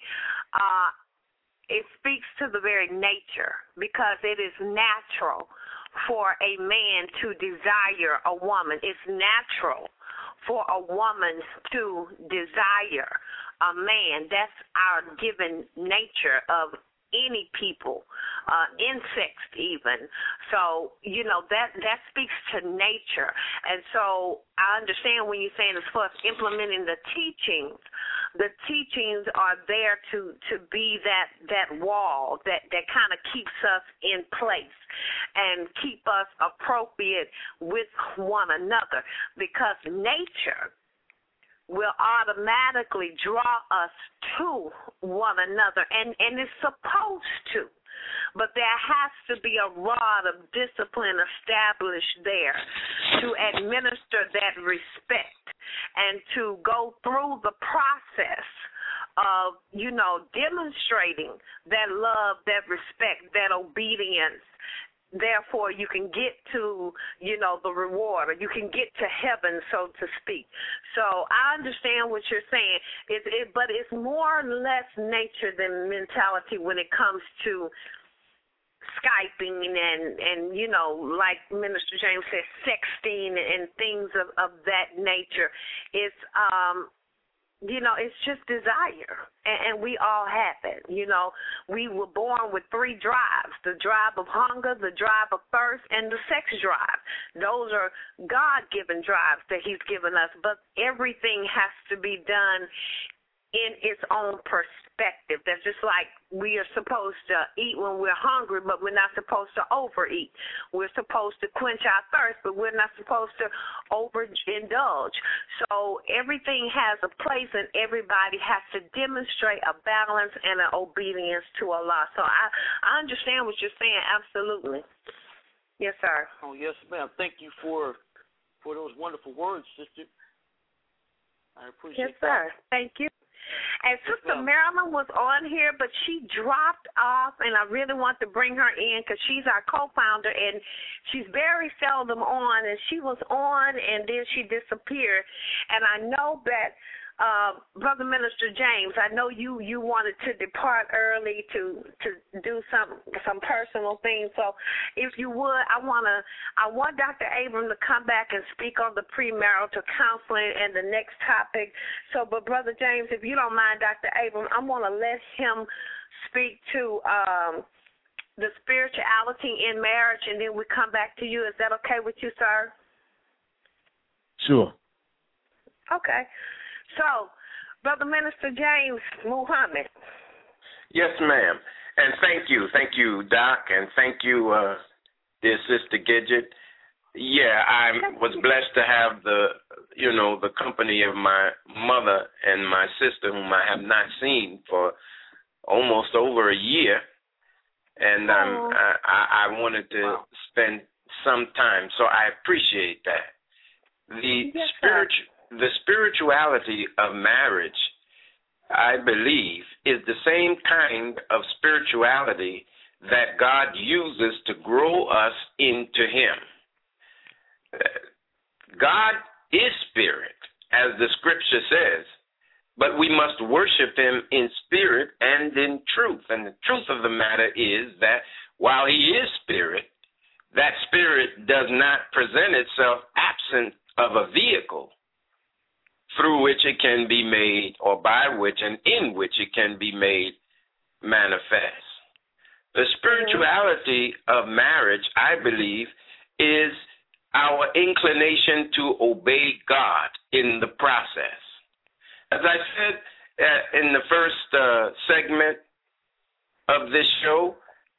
it speaks to the very nature, because it is natural for a man to desire a woman. It's natural for a woman to desire a man. That's our given nature of any people, insects even. So, you know, that speaks to nature. And so I understand when you're saying as far as implementing the teachings are there to be that wall that kind of keeps us in place and keep us appropriate with one another, because nature will automatically draw us to one another, and it's supposed to. But there has to be a rod of discipline established there to administer that respect and to go through the process of, you know, demonstrating that love, that respect, that obedience. Therefore, you can get to, you know, the reward, or you can get to heaven, so to speak. So I understand what you're saying, but it's more or less nature than mentality when it comes to Skyping and you know, like Minister James said, sexting and things of that nature. It's you know, it's just desire, and we all have it. You know, we were born with 3 drives: the drive of hunger, the drive of thirst, and the sex drive. Those are God-given drives that he's given us, but everything has to be done in its own perspective. That's just like we are supposed to eat when we're hungry, but we're not supposed to overeat. We're supposed to quench our thirst, but we're not supposed to overindulge. So everything has a place, and everybody has to demonstrate a balance and an obedience to Allah. So I understand what you're saying, absolutely. Yes, sir. Oh, yes, ma'am. Thank you for those wonderful words, sister. I appreciate Yes, sir. Thank you. And Sister Marilyn was on here, but she dropped off, and I really want to bring her in because she's our co-founder, and she's very seldom on, and she was on, and then she disappeared. And I know that, Brother Minister James, I know you wanted to depart early to do some personal things. So if you would, I want Dr. Abram to come back and speak on the premarital counseling and the next topic. So, but Brother James, if you don't mind, Dr. Abram, I'm going to let him speak to the spirituality in marriage, and then we come back to you. Is that okay with you, sir? Sure. Okay. So, Brother Minister James Muhammad. Yes, ma'am. And thank you, Doc, and thank you, dear Sister Gidget. Yeah, I was blessed to have the company of my mother and my sister, whom I have not seen for almost over a year, and I wanted to spend some time. So I appreciate that. The spirituality of marriage, I believe, is the same kind of spirituality that God uses to grow us into Him. God is spirit, as the scripture says, but we must worship Him in spirit and in truth. And the truth of the matter is that while He is spirit, that spirit does not present itself absent of a vehicle through which it can be made, or by which and in which it can be made manifest. The spirituality of marriage, I believe, is our inclination to obey God in the process. As I said in the first segment of this show,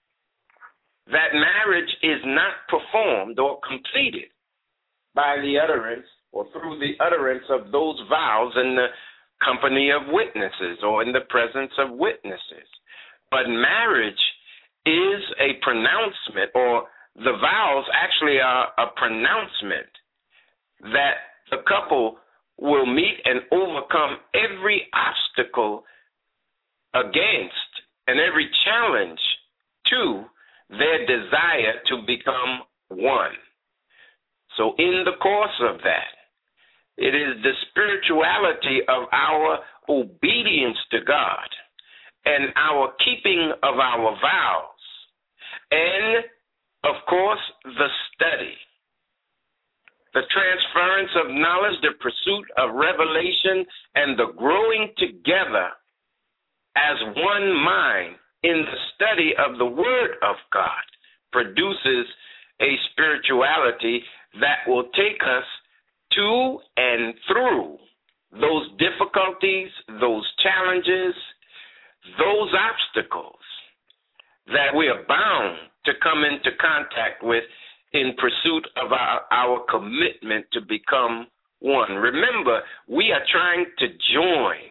that marriage is not performed or completed by the utterance or through the utterance of those vows and the company of witnesses or in the presence of witnesses. But marriage is a pronouncement, or the vows actually are a pronouncement that the couple will meet and overcome every obstacle against and every challenge to their desire to become one. So in the course of that, it is the spirituality of our obedience to God and our keeping of our vows, and, of course, the study, the transference of knowledge, the pursuit of revelation, and the growing together as one mind in the study of the Word of God produces a spirituality that will take us to and through those difficulties, those challenges, those obstacles that we are bound to come into contact with in pursuit of our commitment to become one. Remember, we are trying to join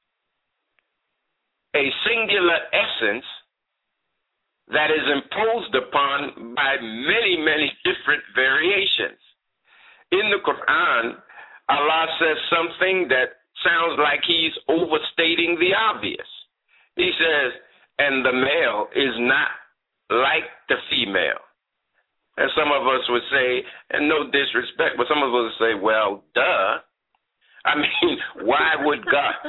a singular essence that is imposed upon by many, many different variations. In the Quran, Allah says something that sounds like he's overstating the obvious. He says, and the male is not like the female. And some of us would say, and no disrespect, but some of us would say, well, duh. I mean, why would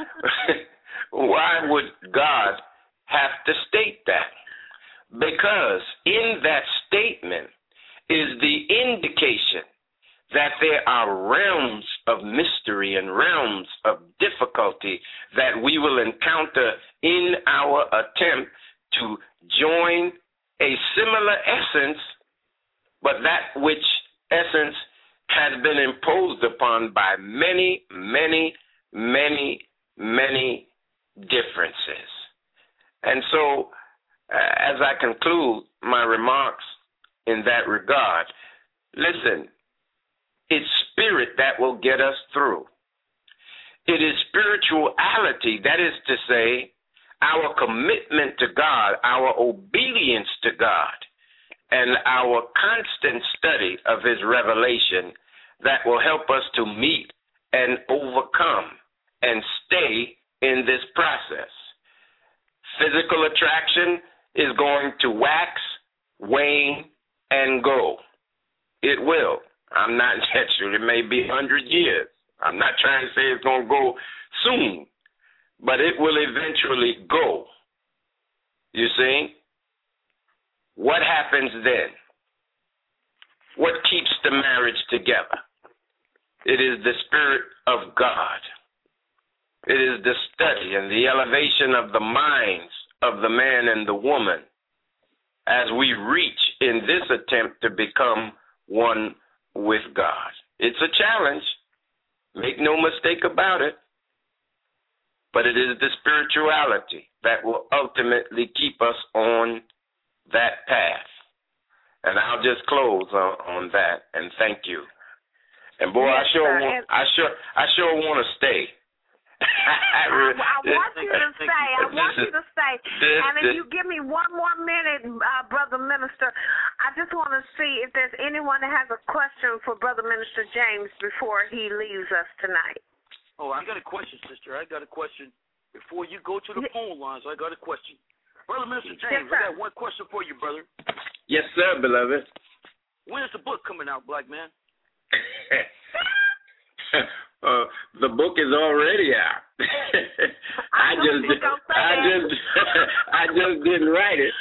God have to state that? Because in that statement is the indication that there are realms of mystery and realms of difficulty that we will encounter in our attempt to join a similar essence, but that which essence has been imposed upon by many, many, many, many differences. And so, as I conclude my remarks in that regard, listen, it's spirit that will get us through. It is spirituality, that is to say, our commitment to God, our obedience to God, and our constant study of His revelation that will help us to meet and overcome and stay in this process. Physical attraction is going to wax, wane, and go. It will. I'm not sure. It may be 100 years. I'm not trying to say it's going to go soon, but it will eventually go. You see? What happens then? What keeps the marriage together? It is the Spirit of God. It is the study and the elevation of the minds of the man and the woman as we reach in this attempt to become one with God. It's a challenge. Make no mistake about it. But it is the spirituality that will ultimately keep us on that path. And I'll just close on that and thank you. And boy, yes, I sure want to stay. I want you to stay. And if you give me one more minute, Brother Minister, I just want to see if there's anyone that has a question for Brother Minister James before he leaves us tonight. Oh, I got a question, sister. I got a question. Before you go to the phone lines, I got a question. Brother Minister James, I got one question for you, brother. Yes, sir, beloved. When is the book coming out, black man? The book is already out. I just didn't write it.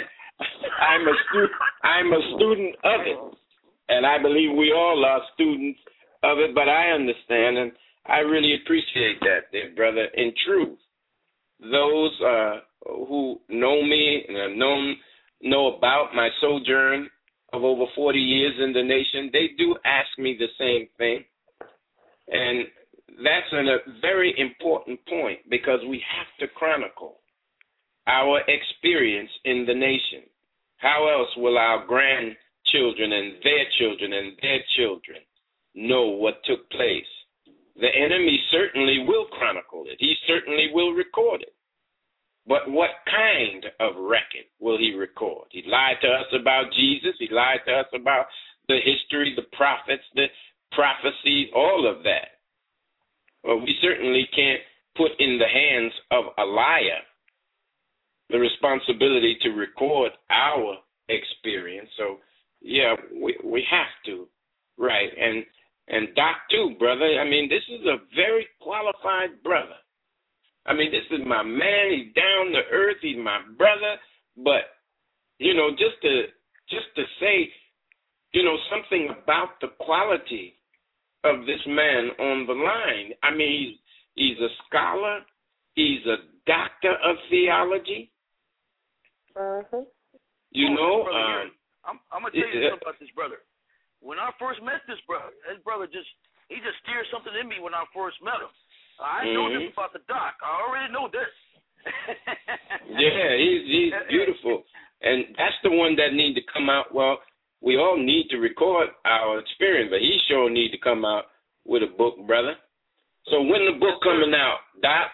I'm a student of it, and I believe we all are students of it. But I understand, and I really appreciate that, dear brother. In truth, those who know me and know about my sojourn of over 40 years in the nation, they do ask me the same thing. And that's a very important point because we have to chronicle our experience in the nation. How else will our grandchildren and their children know what took place The enemy certainly will chronicle it. He certainly will record it. But what kind of record will he record? He lied to us about Jesus. He lied to us about the history, the prophets, the prophecies, all of that. Well, we certainly can't put in the hands of a liar the responsibility to record our experience. So, yeah, we have to, right? And Doc, too, brother. I mean, this is a very qualified brother. I mean, this is my man. He's down to earth. He's my brother. But, you know, just to say, you know, something about the quality of this man on the line. I mean, he's a scholar. He's a doctor of theology. Mm-hmm. You know, I'm gonna tell you something about this brother. When I first met this brother just steered something in me when I first met him. I know this about the doc. I already know this. Yeah, he's beautiful, and that's the one that need to come out. Well, we all need to record our experience, but he sure need to come out with a book, brother. So when the book coming out, Doc?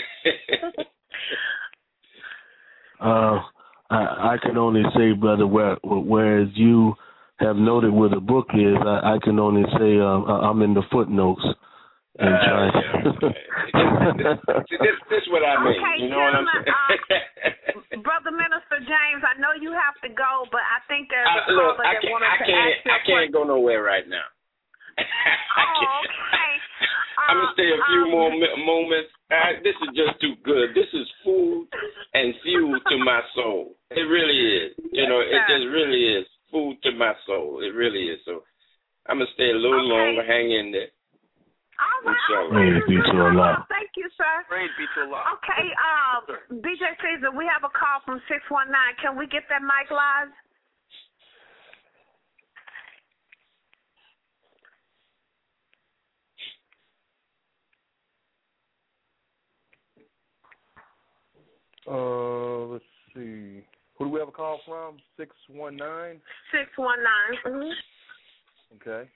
I can only say, brother, whereas you have noted where the book is, I can only say I'm in the footnotes. And this is what I mean. Okay, you know what I'm saying? Brother Minister James, I know you have to go, but I think there's a caller that wanted to ask you I can't go nowhere right now. Okay. I'm going to stay a few more moments. This is just too good. This is food and fuel to my soul. It really is. You know, it just really is food to my soul. It really is. So I'm going to stay a little longer, hang in there. All right. Praise be to Allah. Thank you, sir. Praise be to Allah. Okay, BJ Caesar, we have a call from 619. Can we get that mic live? Let's see. Who do we have a call from? 619? 619. Mm-hmm. Okay.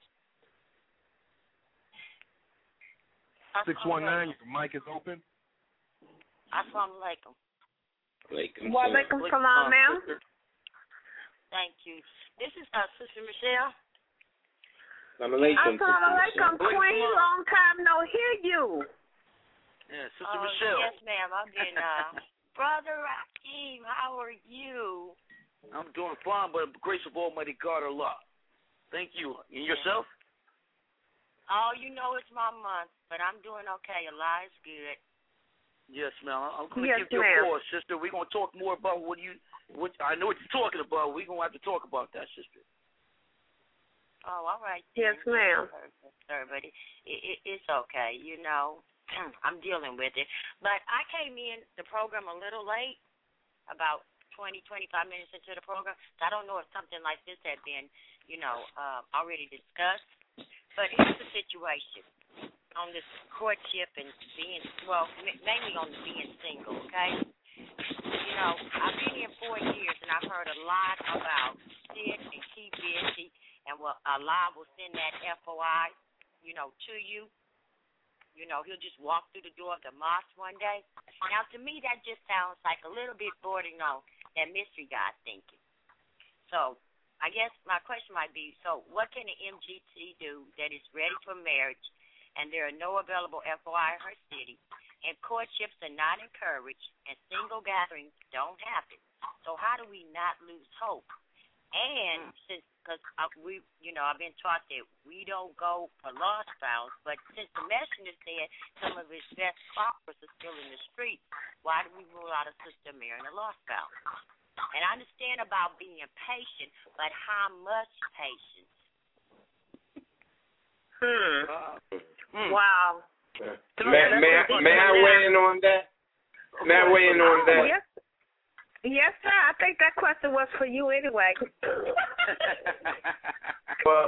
619, your mic is open. Assalamu alaikum. Wa alaikum salam, ma'am. Thank you. This is Sister Michelle. Assalamu alaikum, Queen. Long time no hear you. Yeah, Sister Michelle. Yes, ma'am. I've been, Brother Rakeem, how are you? I'm doing fine, by the grace of Almighty God, Allah. Thank you. And yourself? Oh, you know it's my month, but I'm doing okay. Allah is good. Yes, ma'am. I'm going to give you a call, sister. We're going to talk more about what I know what you're talking about. We're going to have to talk about that, sister. Oh, all right. Yes, ma'am. But it's okay. You know, I'm dealing with it. But I came in the program a little late, about 20, 25 minutes into the program. So I don't know if something like this had been, already discussed. But here's the situation on this courtship and being, mainly on being single, okay? You know, I've been here 4 years, and I've heard a lot about sit and keep busy, and Allah will send that FOI, to you. You know, he'll just walk through the door of the mosque one day. Now, to me, that just sounds like a little bit bordering on that mystery God thinking. So I guess my question might be, so what can the MGT do that is ready for marriage and there are no available FOI in her city and courtships are not encouraged and single gatherings don't happen? So how do we not lose hope? And because I've been taught that we don't go for lost spouse, but since the messenger said some of his best followers are still in the street, why do we rule out a sister marrying a lost spouse? And I understand about being patient, but how much patience? Wow. May I weigh in on that? Yes, sir. I think that question was for you anyway. Well,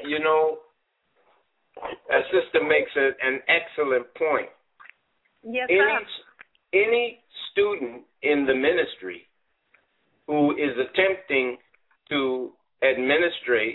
a sister makes an excellent point. Yes, sir. Any student in the ministry who is attempting to administrate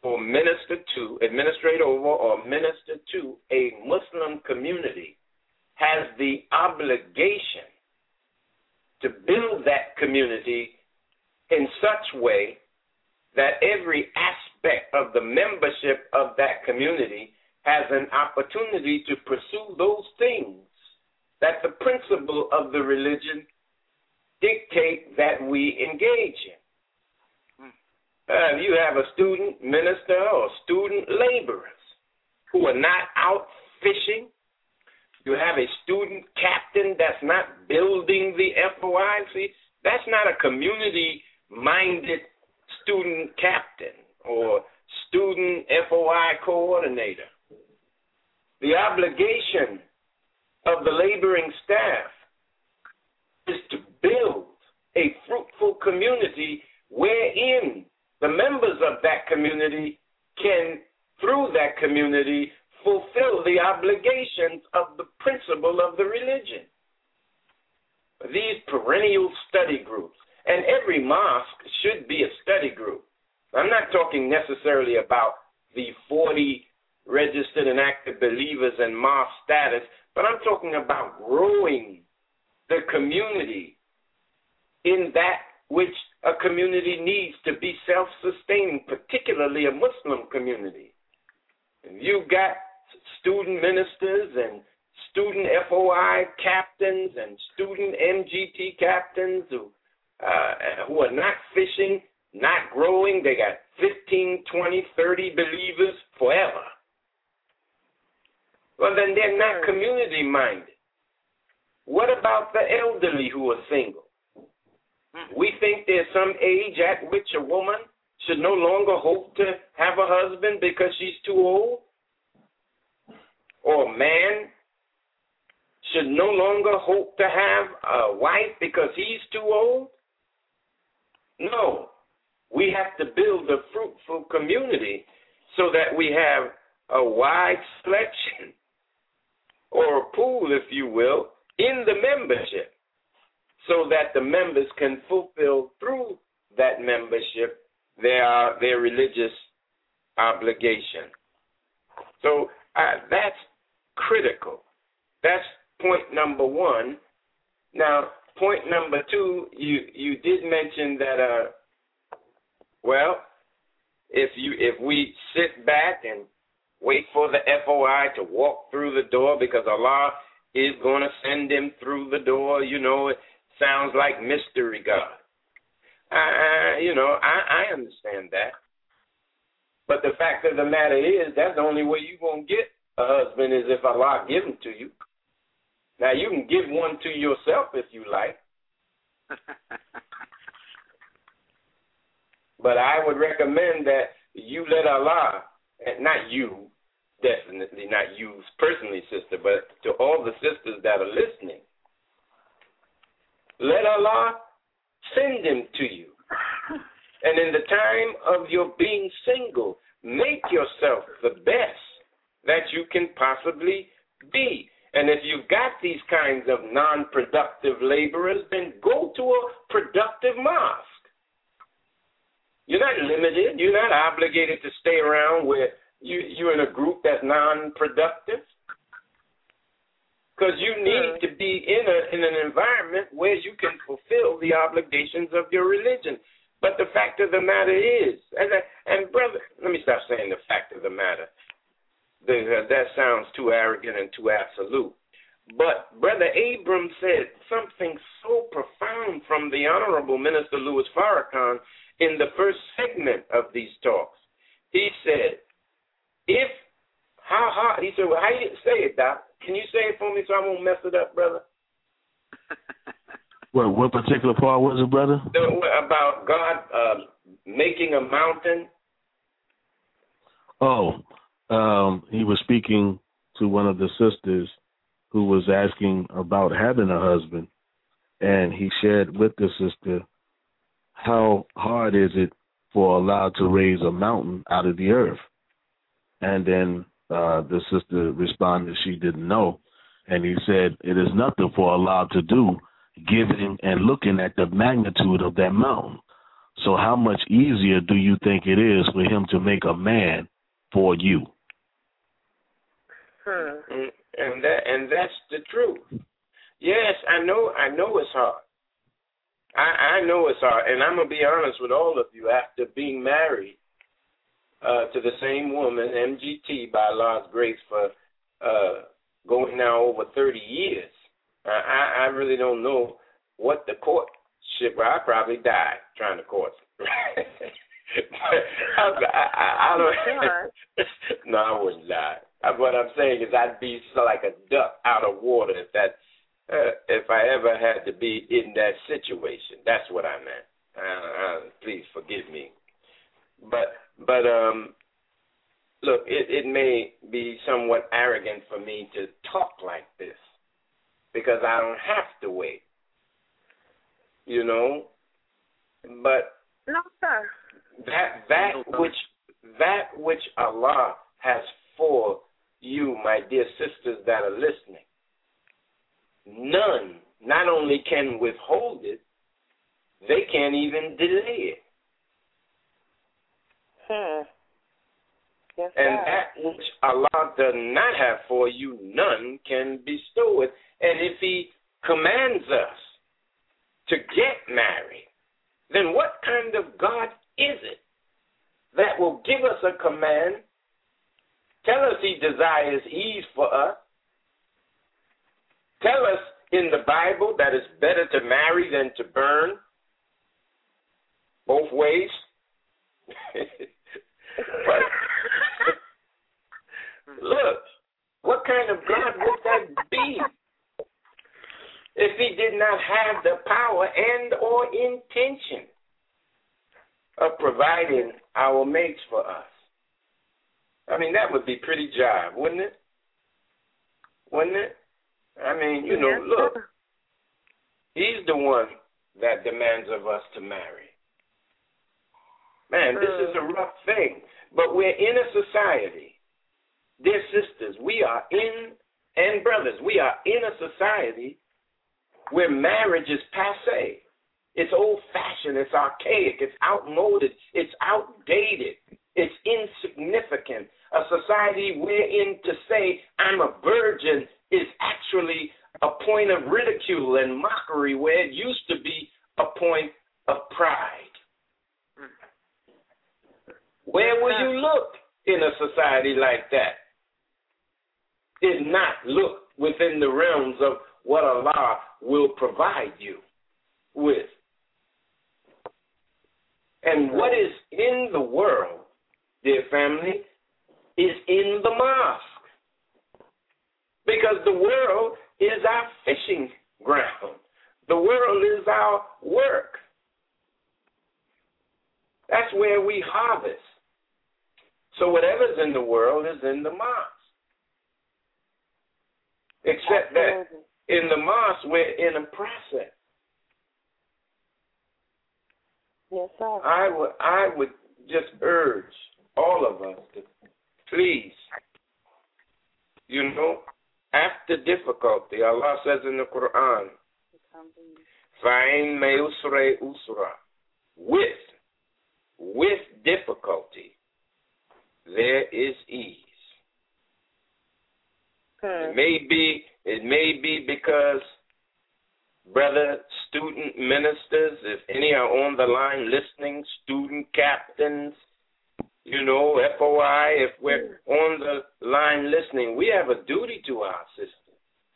or administrate over or minister to a Muslim community has the obligation to build that community in such way that every aspect of the membership of that community has an opportunity to pursue those things that the principle of the religion dictate that we engage in. You have a student minister or student laborers who are not out fishing. You have a student captain that's not building the FOI. See, that's not a community-minded student captain or student FOI coordinator. The obligation of the laboring staff is to build a fruitful community wherein the members of that community can, through that community, fulfill the obligations of the principle of the religion. These perennial study groups, and every mosque should be a study group. I'm not talking necessarily about the 40 registered and active believers and mosque status, but I'm talking about growing the community in that which a community needs to be self-sustaining, particularly a Muslim community. If you've got student ministers and student FOI captains and student MGT captains who are not fishing, not growing, they got 15, 20, 30 believers forever. Well, then they're not community-minded. What about the elderly who are single? We think there's some age at which a woman should no longer hope to have a husband because she's too old? Or a man should no longer hope to have a wife because he's too old? No. We have to build a fruitful community so that we have a wide selection, or a pool, if you will, in the membership, so that the members can fulfill through that membership their religious obligation. So that's critical. That's point number one. Now, point number two, you did mention that, if we sit back and wait for the FOI to walk through the door because Allah is going to send them through the door, it sounds like mystery God. I understand that. But the fact of the matter is, that's the only way you're going to get a husband is if Allah gives him to you. Now, you can give one to yourself if you like. But I would recommend that you let Allah, and not you, definitely not you personally, sister, but to all the sisters that are listening, let Allah send him to you. And in the time of your being single, make yourself the best that you can possibly be. And if you've got these kinds of non-productive laborers, then go to a productive mosque. You're not limited. You're not obligated to stay around where you're in a group that's non-productive. Because you need to be in an environment where you can fulfill the obligations of your religion. But the fact of the matter is, and brother, let me stop saying the fact of the matter. That sounds too arrogant and too absolute. But Brother Abram said something so profound from the Honorable Minister Louis Farrakhan in the first segment of these talks. He said, how do you say it, Doc? Can you say it for me so I won't mess it up, brother? What particular part was it, brother? About God making a mountain. He was speaking to one of the sisters who was asking about having a husband, and he shared with the sister how hard is it for Allah to raise a mountain out of the earth. And then the sister responded she didn't know, and he said it is nothing for Allah to do, given and looking at the magnitude of that mountain. So how much easier do you think it is for him to make a man for you? And that's the truth. Yes, I know it's hard. I know it's hard, and I'm gonna be honest with all of you. After being married to the same woman, MGT, by Allah's grace, for going now over 30 years, I really don't know what the courtship. I probably died trying to court. I don't. No, I wouldn't die. What I'm saying is I'd be like a duck out of water if I ever had to be in that situation. That's what I meant. Please forgive me. But look, it may be somewhat arrogant for me to talk like this because I don't have to wait. You know, but no, sir. That which Allah has for you, my dear sisters that are listening, none not only can withhold it, they can't even delay it. Yes, and that which Allah does not have for you, none can bestow it. And if He commands us to get married, then what kind of God is it that will give us a command, tell us He desires ease for us, tell us in the Bible that it's better to marry than to burn, both ways? But look, what kind of God would that be if He did not have the power and or intention of providing our mates for us? I mean, that would be pretty jive, wouldn't it? Wouldn't it? I mean, you know, look, He's the one that demands of us to marry. Man, this is a rough thing, but we're in a society, dear sisters, and brothers, we are in a society where marriage is passé. It's old-fashioned, it's archaic, it's outmoded, it's outdated, it's insignificant. A society wherein to say, I'm a virgin, is actually a point of ridicule and mockery, where it used to be a point of pride. Where will you look in a society like that? If not look within the realms of what Allah will provide you with. And what is in the world, dear family, is in the mosque. Because the world is our fishing ground. The world is our work. That's where we harvest. So whatever's in the world is in the mosque. Except that in the mosque, we're in a process. Yes, sir. I would just urge all of us to please, you know, after difficulty, Allah says in the Quran, فَإِنْ مَيُسْرَ أُسْرَ, with difficulty, there is ease. It may be because, brother, student ministers, if any are on the line listening, student captains, you know, FOI, if we're on the line listening, we have a duty to our sisters.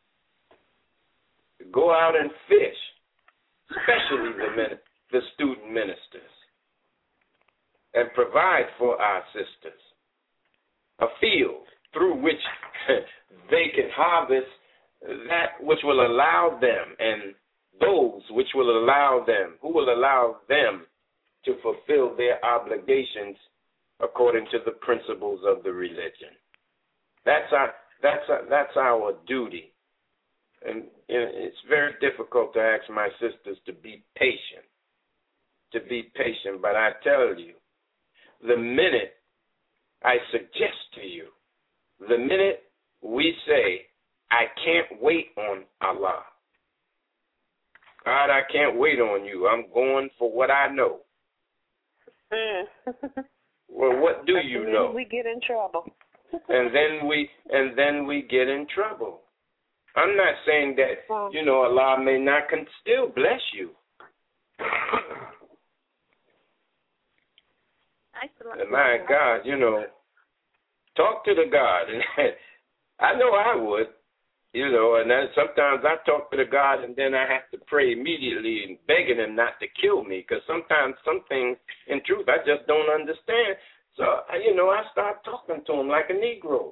To go out and fish, especially the student ministers, and provide for our sisters a field through which they can harvest that which will allow them, and those which will allow them, who will allow them to fulfill their obligations according to the principles of the religion. That's our duty. And it's very difficult to ask my sisters to be patient. But I tell you, the minute I suggest to you, the minute we say, I can't wait on Allah. God, I can't wait on you. I'm going for what I know. Well, what do you know? We get in trouble. and then we get in trouble. I'm not saying that, Allah may not still bless you. My God, talk to the God. I know I would, and then sometimes I talk to the God and then I have to pray immediately and begging him not to kill me, because sometimes some things, in truth, I just don't understand. So, I start talking to him like a Negro.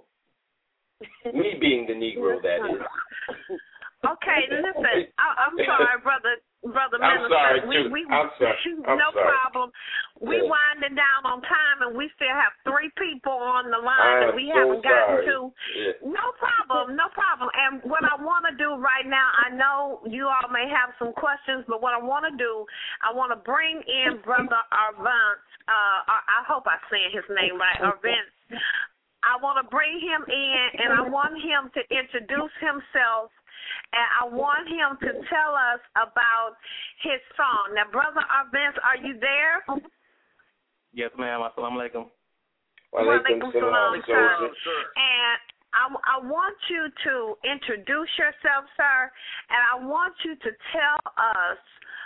Me being the Negro, that is. Okay, listen, I'm sorry, brother I'm Minister. sorry, I'm sorry. No problem. We winding down on time, and we still have 3 people on the line that we haven't gotten to. Yeah. No problem. And what I want to do right now, I know you all may have some questions, but what I want to do, I want to bring in Brother Arvance. I hope I'm saying his name right, Arvance. I want to bring him in, and I want him to introduce himself, and I want him to tell us about his song. Now, Brother Arvance, are you there? Yes, ma'am. Assalamu alaikum. Walaikum salam, sir. And I want you to introduce yourself, sir, and I want you to tell us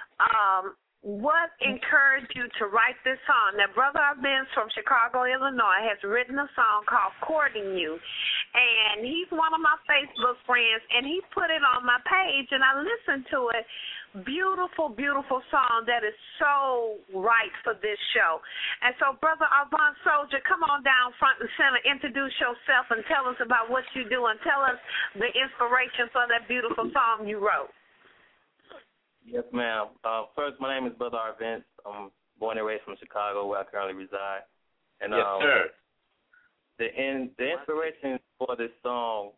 what encouraged you to write this song. Now, Brother Arvance from Chicago, Illinois, has written a song called Courting You, and he's one of my Facebook friends, and he put it on my page, and I listened to it. Beautiful, beautiful song that is so right for this show. And so, Brother Arvance Soldier, come on down front and center, introduce yourself, and tell us about what you do, and tell us the inspiration for that beautiful song you wrote. Yes, ma'am. First, my name is Brother Arvance. I'm born and raised from Chicago, where I currently reside. And, yes, sir. The inspiration for this song,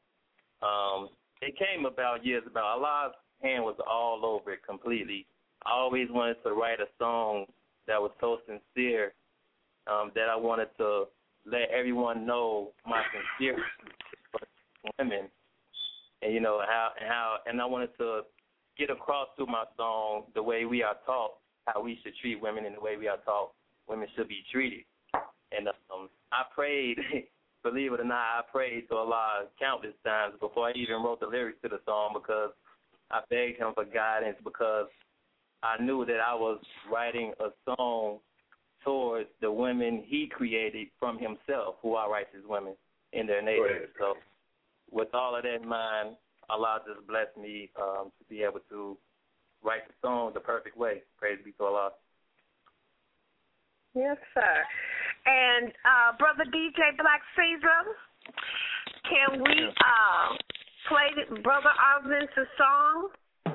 it came about years ago. Allah's hand was all over it completely. I always wanted to write a song that was so sincere that I wanted to let everyone know my sincerity for women, and and I wanted to get across through my song the way we are taught how we should treat women and the way we are taught women should be treated. And I prayed, believe it or not, I prayed to Allah countless times before I even wrote the lyrics to the song, because I begged him for guidance, because I knew that I was writing a song towards the women he created from himself, who are righteous women in their nature. So with all of that in mind, Allah just blessed me to be able to write the song the perfect way. Praise be to Allah. Yes, sir. And Brother DJ Black Caesar, can we play Brother Arvance's song?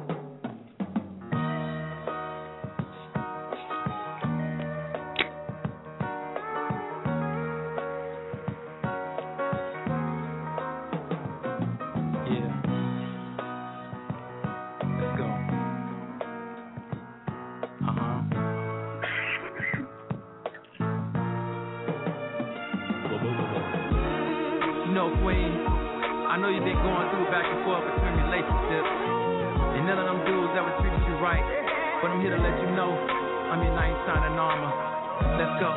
Queen, I know you've been going through back and forth between relationships, and none of them dudes ever treated you right, but I'm here to let you know I'm your knight in shining armor. Let's go.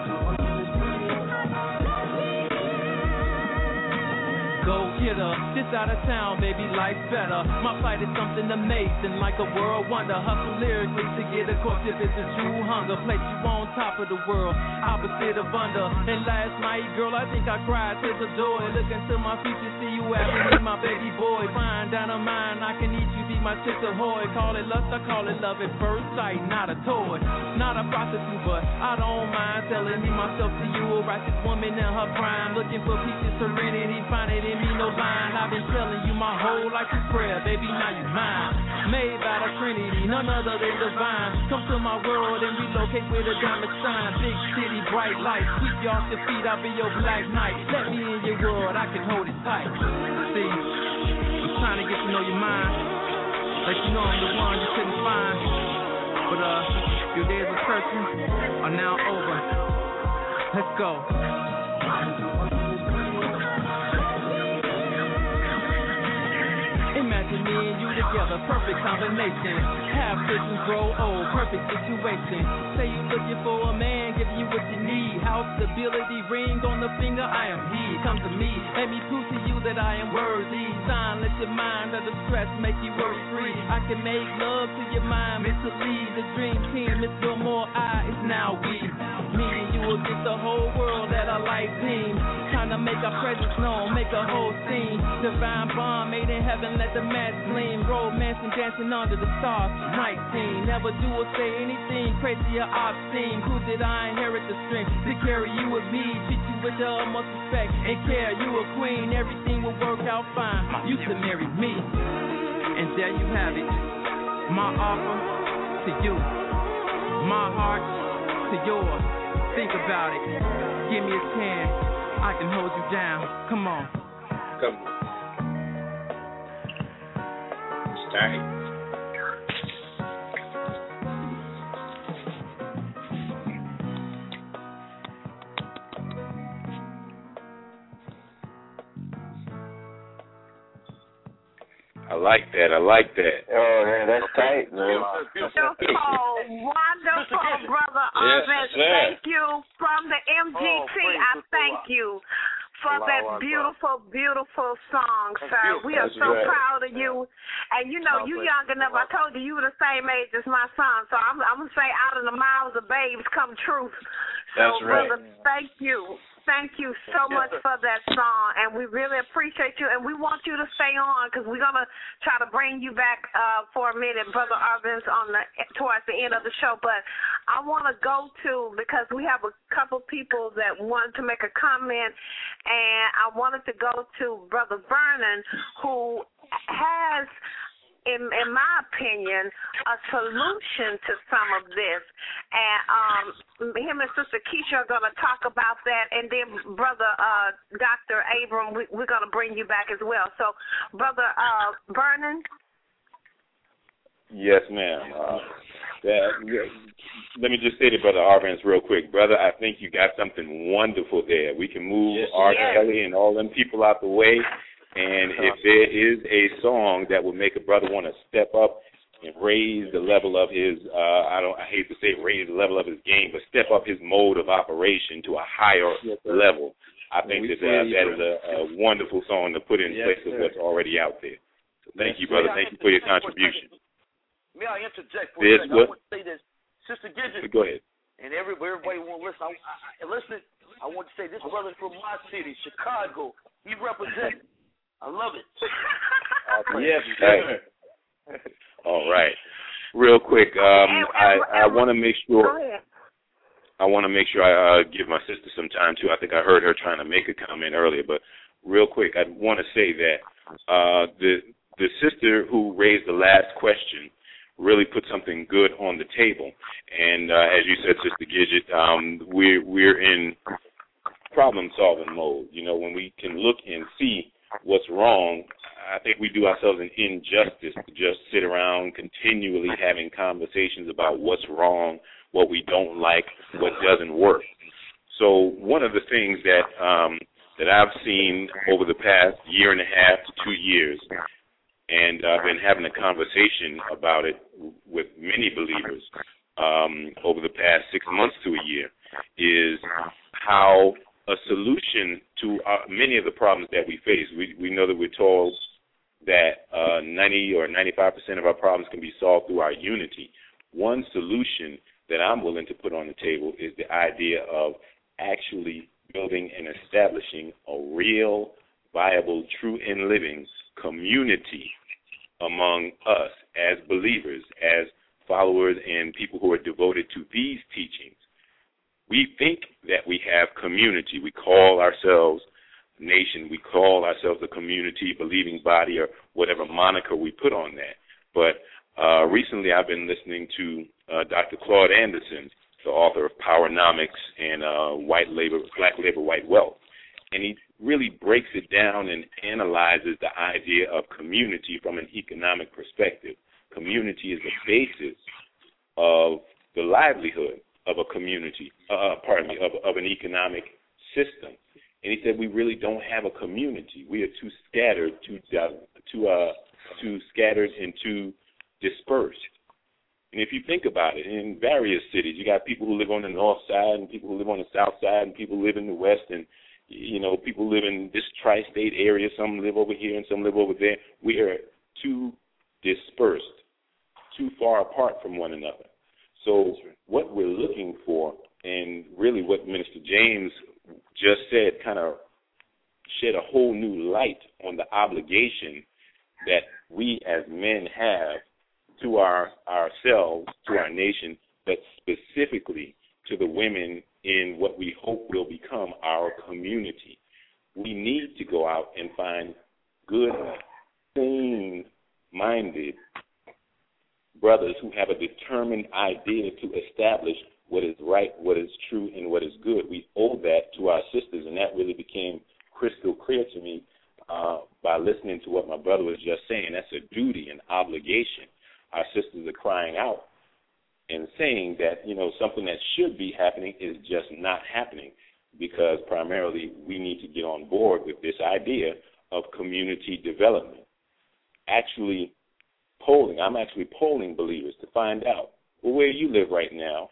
Go get her, this out of town, baby, life better. My plight is something amazing, like a world wonder. Hustle lyrically to get a course if it's a true hunger. Place you on top of the world, opposite of under. And last night, girl, I think I cried tears of joy. Look into my future, see you after me, my baby boy. Fine, down of mine, I can eat you, be my sister hoy. Call it lust, I call it love at first sight, not a toy. Not a prostitute, but I don't mind telling me myself to you. A righteous woman in her prime, looking for peace and serenity, find it in me, no line. I've been telling you my whole life is prayer, baby, now you mine. Made by the Trinity, none other than divine. Come to my world and relocate with a diamond shine. Big city, bright light, sweep you off your feet, I'll be your black knight. Let me in your world, I can hold it tight. See, I'm trying to get to know your mind, let you know I'm the one you couldn't find. But your days of searching are now over. Let's go. imagine me and you together, perfect combination. Half vision, grow old, perfect situation. Say you looking for a man, giving you what you need. House stability, ring on the finger, I am he. Come to me, let me prove to you that I am worthy. Sign, let your mind under stress make you worry free. I can make love to your mind mentally. The dream team is no more I, it's now we. Me and you against the whole world at a light team. Trying to make our presence known, make a whole scene. Divine bond made in heaven, let the match gleam. Romance and dancing under the stars, night team. Never do or say anything crazy or obscene. Prove that I inherit the strength to carry you with me. Treat you with the utmost respect and care. You a queen, everything will work out fine. You to marry me. And there you have it. My offer to you. My heart to yours. Think about it. Give me a chance. I can hold you down. Come on. Come on. Start. I like that. Oh, man, that's tight, man. Wonderful, Brother Arvin. Thank you. From the MGT, I thank you for that beautiful, beautiful song, sir. We are so proud of you. And you know, you young enough. I told you were the same age as my son. So I'm going to say out of the mouths of babes come truth. So, brother, thank you. Thank you so much for that song, and we really appreciate you, and we want you to stay on because we're going to try to bring you back for a minute, Brother Arvin's towards the end of the show, but I want to go to, because we have a couple people that wanted to make a comment, and I wanted to go to Brother Vernon, who has, in my opinion, a solution to some of this. And him and Sister Keisha are going to talk about that. And then Brother Dr. Abram, we're going to bring you back as well. So, Brother Vernon? Yes, ma'am. Let me just say to Brother Arvin real quick. Brother, I think you got something wonderful there. We can move R. Kelly and all them people out the way. And if there is a song that would make a brother want to step up and raise the level of his, I hate to say raise the level of his game, but step up his mode of operation to a higher level, I think that is a wonderful song to put in place of what's already out there. So thank you, brother. Thank you for your contribution. May I interject for a second? I want to say this. Sister Gidget. Go ahead. And everybody want to listen. I want to say this brother from my city, Chicago. He represents. I love it. Yes, sir. All right. Real quick, I want to make sure. I want to make sure I give my sister some time too. I think I heard her trying to make a comment earlier, but real quick, I want to say that the sister who raised the last question really put something good on the table. And as you said, Sister Gidget, we're in problem-solving mode. You know, when we can look and see what's wrong, I think we do ourselves an injustice to just sit around continually having conversations about what's wrong, what we don't like, what doesn't work. So one of the things that I've seen over the past year and a half to 2 years, and I've been having a conversation about it with many believers over the past 6 months to a year, is how a solution to many of the problems that we face. We know that we're told that 90 or 95% of our problems can be solved through our unity. One solution that I'm willing to put on the table is the idea of actually building and establishing a real, viable, true and living community among us as believers, as followers and people who are devoted to these teachings. We think that we have community. We call ourselves nation. We call ourselves a community, believing body, or whatever moniker we put on that. But recently I've been listening to Dr. Claude Anderson, the author of Powernomics and Black Labor, White Wealth. And he really breaks it down and analyzes the idea of community from an economic perspective. Community is the basis of the livelihood of a community, of an economic system. And he said we really don't have a community. We are too scattered, too too scattered and too dispersed. And if you think about it, in various cities, you got people who live on the north side and people who live on the south side and people who live in the west and, people live in this tri-state area. Some live over here and some live over there. We are too dispersed, too far apart from one another. So what we're looking for, and really what Minister James just said, kind of shed a whole new light on the obligation that we as men have to ourselves, to our nation, but specifically to the women in what we hope will become our community. We need to go out and find good, sane-minded brothers who have a determined idea to establish what is right, what is true, and what is good. We owe that to our sisters, and that really became crystal clear to me by listening to what my brother was just saying. That's a duty, an obligation. Our sisters are crying out and saying that, something that should be happening is just not happening, because primarily we need to get on board with this idea of community development. I'm actually polling believers to find out, where you live right now,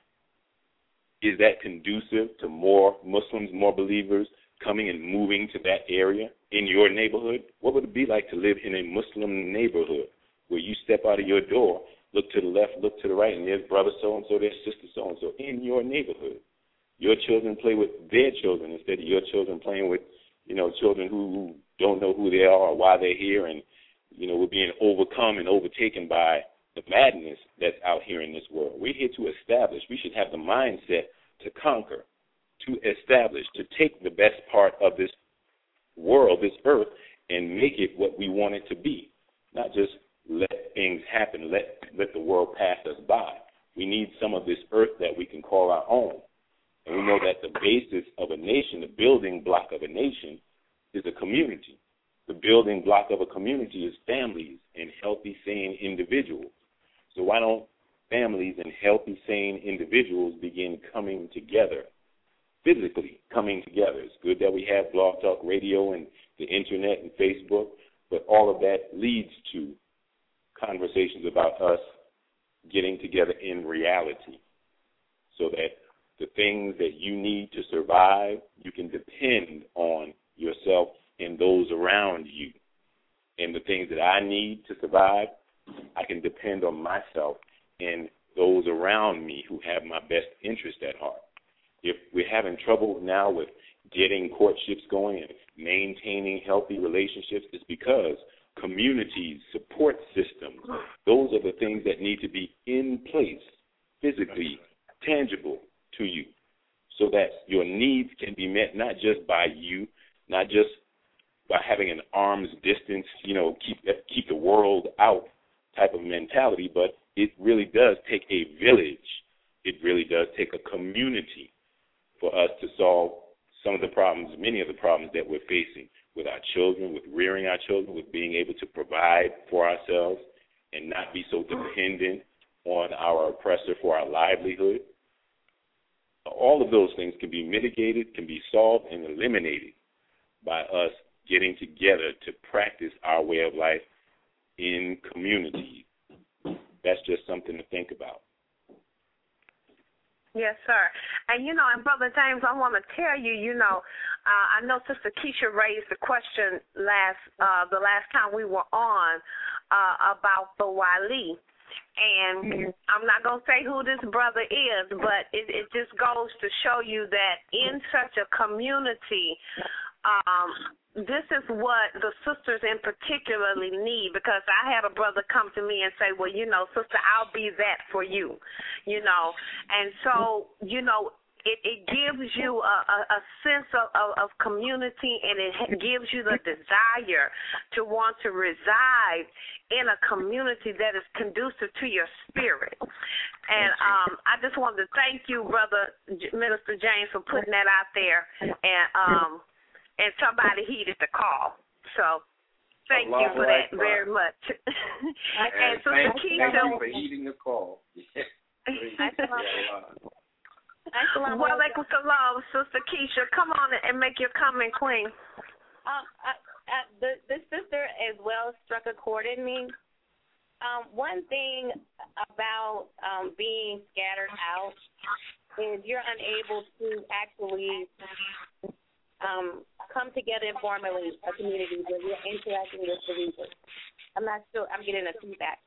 is that conducive to more Muslims, more believers coming and moving to that area in your neighborhood? What would it be like to live in a Muslim neighborhood where you step out of your door, look to the left, look to the right, and there's brother so-and-so, there's sister so-and-so in your neighborhood? Your children play with their children instead of your children playing with, children who don't know who they are or why they're here, and, we're being overcome and overtaken by the madness that's out here in this world. We're here to establish. We should have the mindset to conquer, to establish, to take the best part of this world, this earth, and make it what we want it to be, not just let things happen, let the world pass us by. We need some of this earth that we can call our own. And we know that the basis of a nation, the building block of a nation, is a community. The building block of a community is families and healthy, sane individuals. So why don't families and healthy, sane individuals begin coming together, physically coming together? It's good that we have Blog Talk Radio and the Internet and Facebook, but all of that leads to conversations about us getting together in reality, so that the things that you need to survive, you can depend on yourself and those around you. And the things that I need to survive, I can depend on myself and those around me who have my best interest at heart. If we're having trouble now with getting courtships going and maintaining healthy relationships, it's because communities, support systems, those are the things that need to be in place, physically, tangible to you, so that your needs can be met not just by you, not just by having an arm's distance, keep the world out type of mentality, but it really does take a village. It really does take a community for us to solve some of the problems, many of the problems that we're facing with our children, with rearing our children, with being able to provide for ourselves and not be so dependent on our oppressor for our livelihood. All of those things can be mitigated, can be solved and eliminated by us getting together to practice our way of life in community. That's just something to think about. Yes, sir. And, and Brother James, I want to tell you, I know Sister Keisha raised the question the last time we were on about the Wali. And I'm not going to say who this brother is, but it just goes to show you that in such a community, this is what the sisters in particularly need, because I had a brother come to me and say, well, sister, I'll be that for you, And so, it gives you a sense of community, and it gives you the desire to want to reside in a community that is conducive to your spirit. And I just wanted to thank you, Brother Minister James, for putting that out there, and somebody heeded the call. So thank you for that very much. And Sister Keisha, thank you for heeding the call. Walaikum salam, Sister Keisha. Come on and make your comment, Queen. The sister as well struck a chord recorded me. One thing about being scattered out is you're unable to actually come together and formulate a community where you're interacting with believers. I'm not sure. I'm getting a feedback.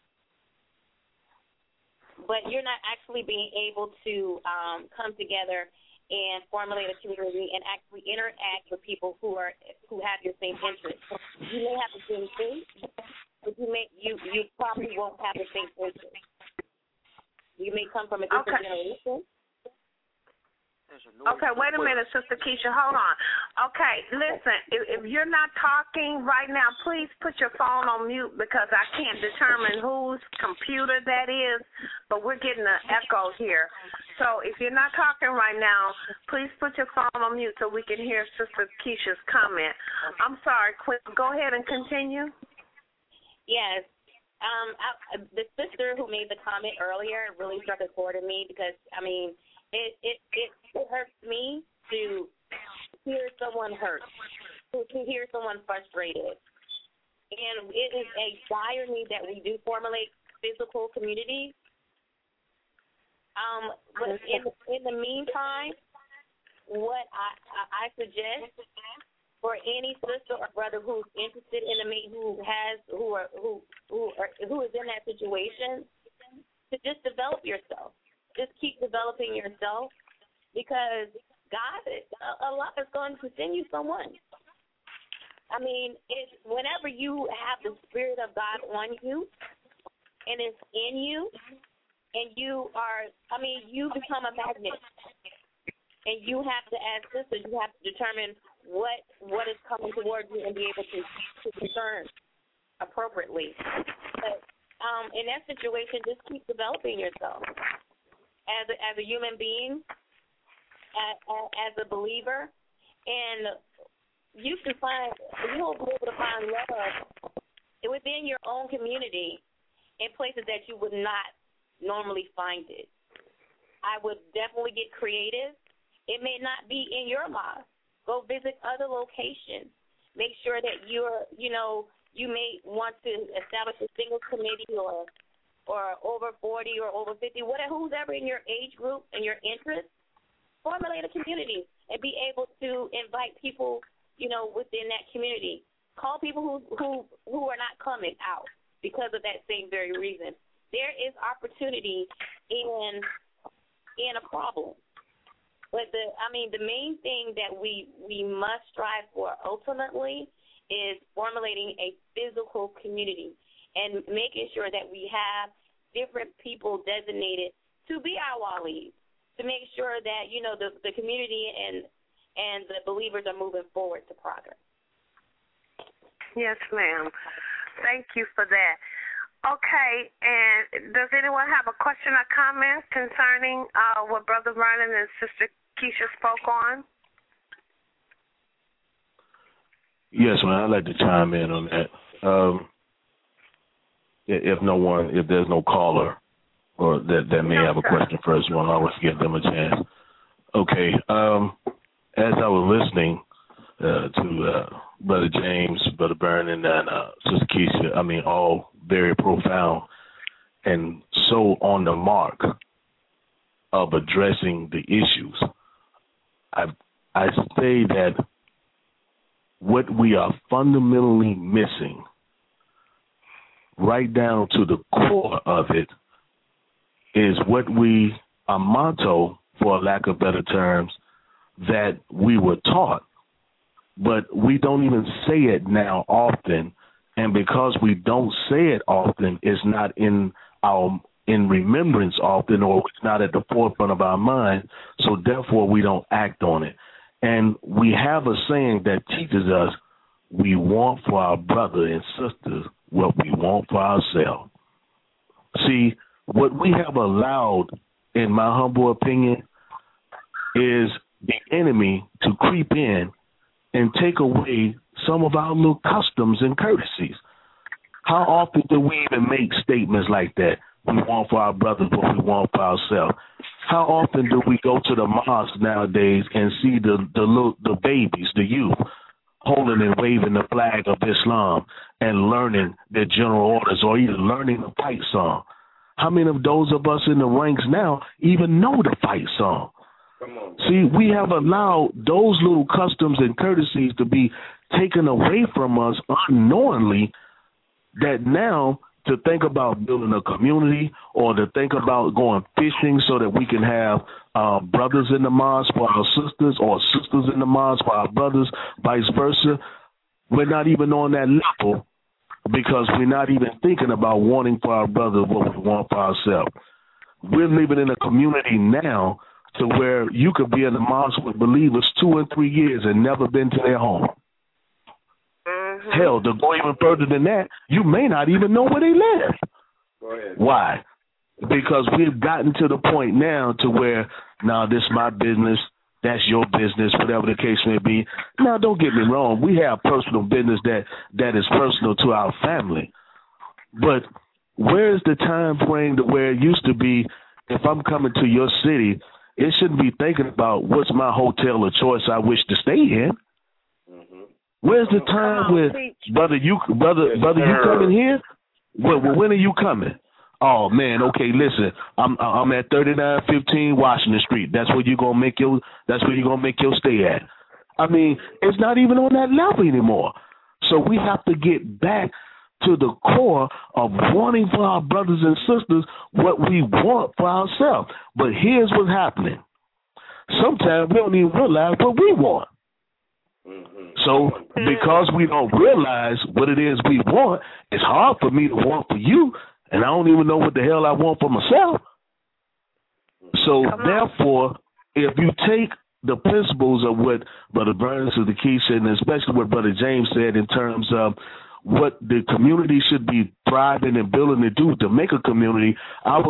But you're not actually being able to come together and formulate a community and actually interact with people who have your same interests. You may have the same thing, but you probably won't have the same interests. You may come from a different generation. Okay, wait a minute, Sister Keisha. Hold on. Okay, listen, if you're not talking right now, please put your phone on mute because I can't determine whose computer that is, but we're getting an echo here. So if you're not talking right now, please put your phone on mute so we can hear Sister Keisha's comment. I'm sorry, Quinn. Go ahead and continue. Yes. The sister who made the comment earlier really struck a chord in me because, I mean, it hurts me to hear someone hurt, to hear someone frustrated. And it is a dire need that we do formulate physical communities. But in the meantime, what I suggest for any sister or brother who's interested in a mate who is in that situation, to just develop yourself. Just keep developing yourself because God, Allah is going to send you someone. I mean, whenever you have the Spirit of God on you and it's in you and you become a magnet. And you have to, as sisters, you have to determine what is coming towards you and be able to discern appropriately. But in that situation, just keep developing yourself. As a human being, as a believer, and you'll be able to find love within your own community in places that you would not normally find it. I would definitely get creative. It may not be in your mosque. Go visit other locations. Make sure that you may want to establish a singles committee or over 40 or over 50, who's ever in your age group and your interest, formulate a community and be able to invite people, within that community. Call people who are not coming out because of that same very reason. There is opportunity in a problem. But the main thing that we must strive for ultimately is formulating a physical community and making sure that we have different people designated to be our walis, to make sure that, the community and the believers are moving forward to progress. Yes, ma'am. Thank you for that. Okay, and does anyone have a question or comment concerning what Brother Vernon and Sister Keisha spoke on? Yes, ma'am. I'd like to chime in on that. If there's no caller or that may have a question first, we'll always give them a chance. Okay. As I was listening to Brother James, Brother Vernon, and Sister Keisha, all very profound and so on the mark of addressing the issues. I say that what we are fundamentally missing, right down to the core of it, is what our motto, for lack of better terms, that we were taught, but we don't even say it now often. And because we don't say it often, it's not in remembrance often, or it's not at the forefront of our mind. So therefore, we don't act on it. And we have a saying that teaches us we want for our brother and sisters what we want for ourselves. See, what we have allowed, in my humble opinion, is the enemy to creep in and take away some of our little customs and courtesies. How often do we even make statements like that? We want for our brothers what we want for ourselves. How often do we go to the mosque nowadays and see the babies, the youth, holding and waving the flag of Islam and learning their general orders or even learning the fight song? How many of those of us in the ranks now even know the fight song? See, we have allowed those little customs and courtesies to be taken away from us unknowingly, that now to think about building a community or to think about going fishing so that we can have brothers in the mosque for our sisters or sisters in the mosque for our brothers, vice versa, we're not even on that level because we're not even thinking about wanting for our brothers what we want for ourselves. We're living in a community now to where you could be in the mosque with believers 2 and 3 years and never been to their home. Hell, to go even further than that, you may not even know where they live. Go ahead. Why? Because we've gotten to the point now to where, now this is my business, that's your business, whatever the case may be. Now, don't get me wrong. We have personal business that is personal to our family. But where is the time frame to where it used to be, if I'm coming to your city, it shouldn't be thinking about what's my hotel of choice I wish to stay in. Where's the time where, brother, you coming here? Well, when are you coming? Oh man, okay, listen, I'm at 3915 Washington Street. That's where you're gonna make your stay at. I mean, it's not even on that level anymore. So we have to get back to the core of wanting for our brothers and sisters what we want for ourselves. But here's what's happening. Sometimes we don't even realize what we want. So because we don't realize what it is we want, it's hard for me to want for you, and I don't even know what the hell I want for myself. So therefore, if you take the principles of what Brother Burns and the Key said, and especially what Brother James said in terms of what the community should be thriving and building to do to make a community, I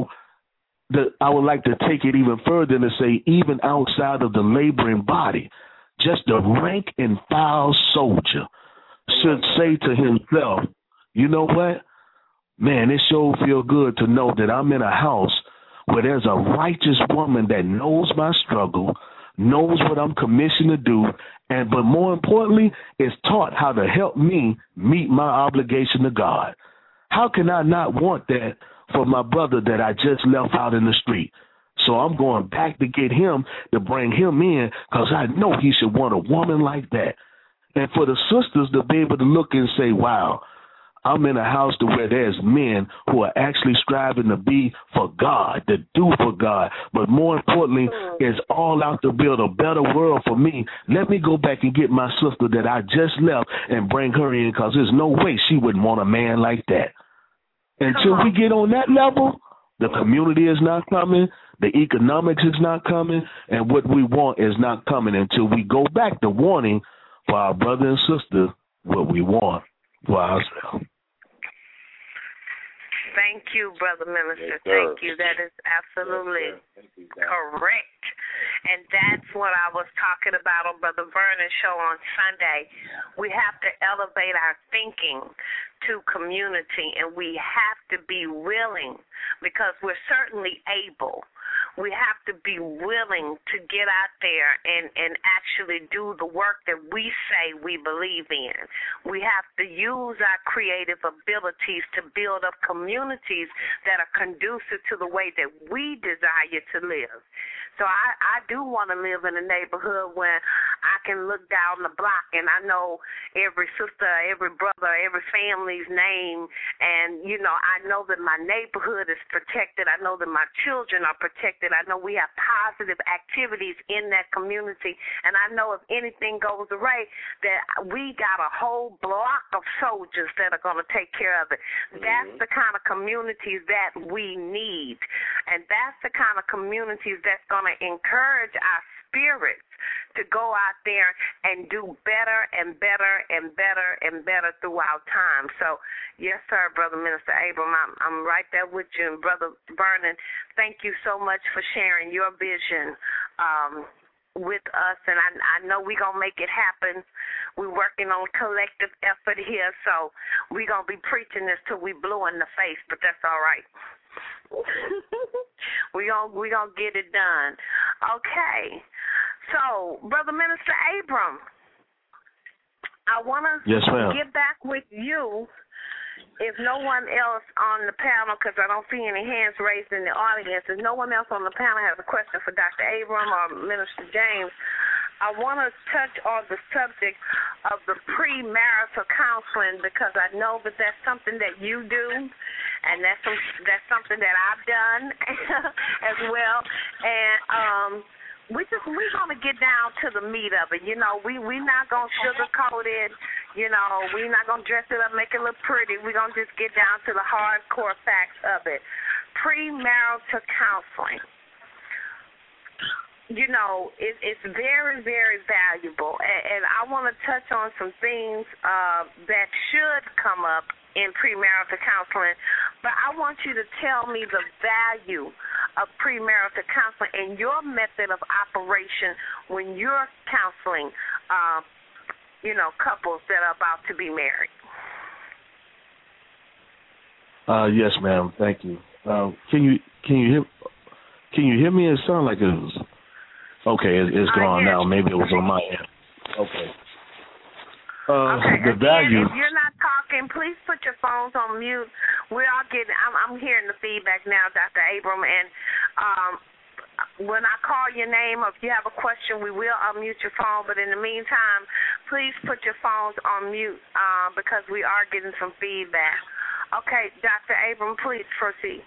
would like to take it even further and say even outside of the laboring body, just a rank and file soldier should say to himself, you know what? Man, it sure feel good to know that I'm in a house where there's a righteous woman that knows my struggle, knows what I'm commissioned to do, but more importantly, is taught how to help me meet my obligation to God. How can I not want that for my brother that I just left out in the street? So I'm going back to get him to bring him in because I know he should want a woman like that. And for the sisters to be able to look and say, wow, I'm in a house to where there's men who are actually striving to be for God, to do for God, but more importantly, is all out to build a better world for me. Let me go back and get my sister that I just left and bring her in because there's no way she wouldn't want a man like that. Until we get on that level, the community is not coming, the economics is not coming, and what we want is not coming until we go back to wanting for our brother and sister what we want for ourselves. Thank you, Brother Minister. Yes, thank you. That is absolutely correct. And that's what I was talking about on Brother Vernon's show on Sunday. We have to elevate our thinking to community, and we have to be willing, because we're certainly able. We have to be willing to get out there and actually do the work that we say we believe in. We have to use our creative abilities to build up communities that are conducive to the way that we desire to live. So I do want to live in a neighborhood where I can look down the block and I know every sister, every brother, every family's name, and, you know, I know that my neighborhood is protected. I know that my children are protected. I know we have positive activities in that community, and I know if anything goes awry, that we got a whole block of soldiers that are going to take care of it. That's the kind of communities that we need, and that's the kind of communities that's going to encourage our spirits to go out there and do better and better and better and better throughout time. So, yes, sir, Brother Minister Abram, I'm right there with you. And Brother Vernon, thank you so much for sharing your vision with us. And I know we're going to make it happen. We're working on collective effort here, so we're going to be preaching this till we blue in the face, but that's all right. we gonna get it done. Okay. So, Brother Minister Abram, I want to get back with you. If no one else on the panel, because I don't see any hands raised in the audience, if no one else on the panel has a question for Dr. Abram or Minister James, I want to touch on the subject of the premarital counseling, because I know that that's something that you do, and that's something that I've done as well. And we're gonna get down to the meat of it. You know, we're not gonna sugarcoat it. You know, we're not gonna dress it up, make it look pretty. We're gonna just get down to the hardcore facts of it. Premarital counseling. You know, it's very, very valuable, and I want to touch on some things that should come up in premarital counseling, but I want you to tell me the value of premarital counseling and your method of operation when you're counseling, couples that are about to be married. Yes, ma'am. Thank you. Can you hear me? It sounds like it was okay. It's gone now. Maybe it was on my end. Okay. The value. If you're not talking, please put your phones on mute. We're all getting. I'm hearing the feedback now, Dr. Abram, and when I call your name, if you have a question, we will unmute your phone. But in the meantime, please put your phones on mute because we are getting some feedback. Okay, Dr. Abram, please proceed.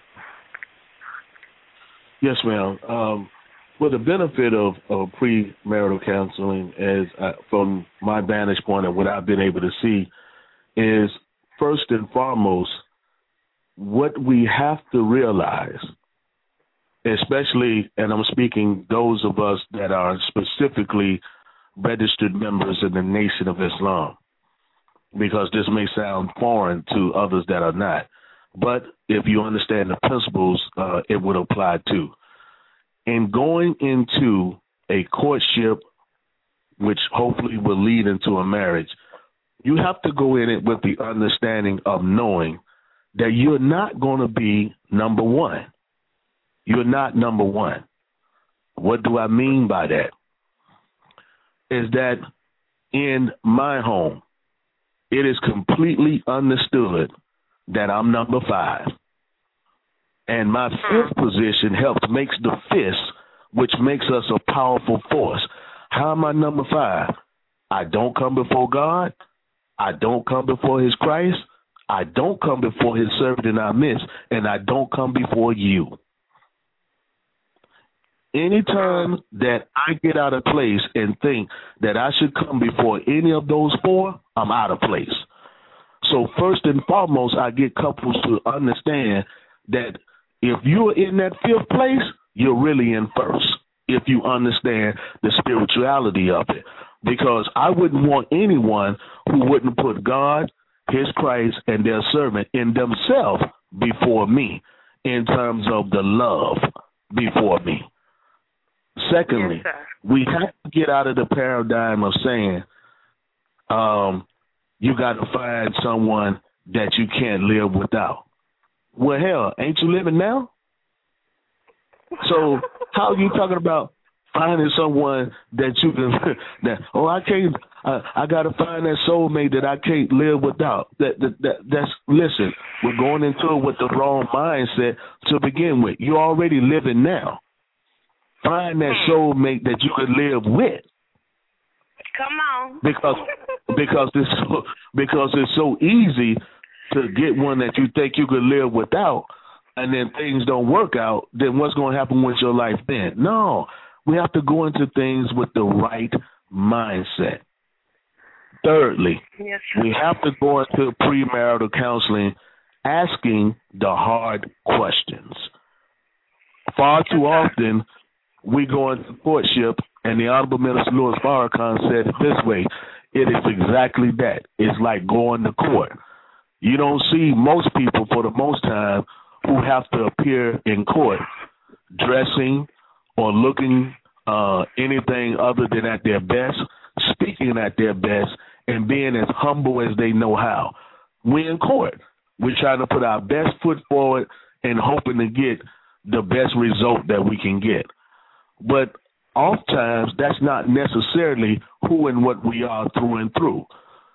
Yes, ma'am. Well, the benefit of premarital counseling, from my vantage point and what I've been able to see, is first and foremost, what we have to realize, especially, and I'm speaking those of us that are specifically registered members in the Nation of Islam, because this may sound foreign to others that are not. But if you understand the principles, it would apply too. In going into a courtship, which hopefully will lead into a marriage, you have to go in it with the understanding of knowing that you're not going to be number one. You're not number one. What do I mean by that? Is that in my home, it is completely understood that I'm number 5. And my 5th position makes the 5th, which makes us a powerful force. How am I number 5? I don't come before God. I don't come before his Christ. I don't come before his servant in our midst. And I don't come before you. Anytime that I get out of place and think that I should come before any of those 4, I'm out of place. So first and foremost, I get couples to understand that if you're in that 5th place, you're really in first, if you understand the spirituality of it. Because I wouldn't want anyone who wouldn't put God, his Christ, and their servant in themselves before me in terms of the love before me. Secondly, we have to get out of the paradigm of saying you got to find someone that you can't live without. Well, hell, ain't you living now? So how are you talking about finding someone that you can I got to find that soulmate that I can't live without. That's listen, we're going into it with the wrong mindset to begin with. You're already living now. Find that soulmate that you can live with. Come on. Because it's so easy to get one that you think you could live without, and then things don't work out, then what's going to happen with your life then? No, we have to go into things with the right mindset. Thirdly, we have to go into premarital counseling asking the hard questions. Far too often, we go into courtship, and the Honorable Minister Louis Farrakhan said it this way: it is exactly that. It's like going to court. You don't see most people, for the most time, who have to appear in court dressing or looking anything other than at their best, speaking at their best, and being as humble as they know how. We're in court. We're trying to put our best foot forward and hoping to get the best result that we can get. But oftentimes, that's not necessarily who and what we are through and through.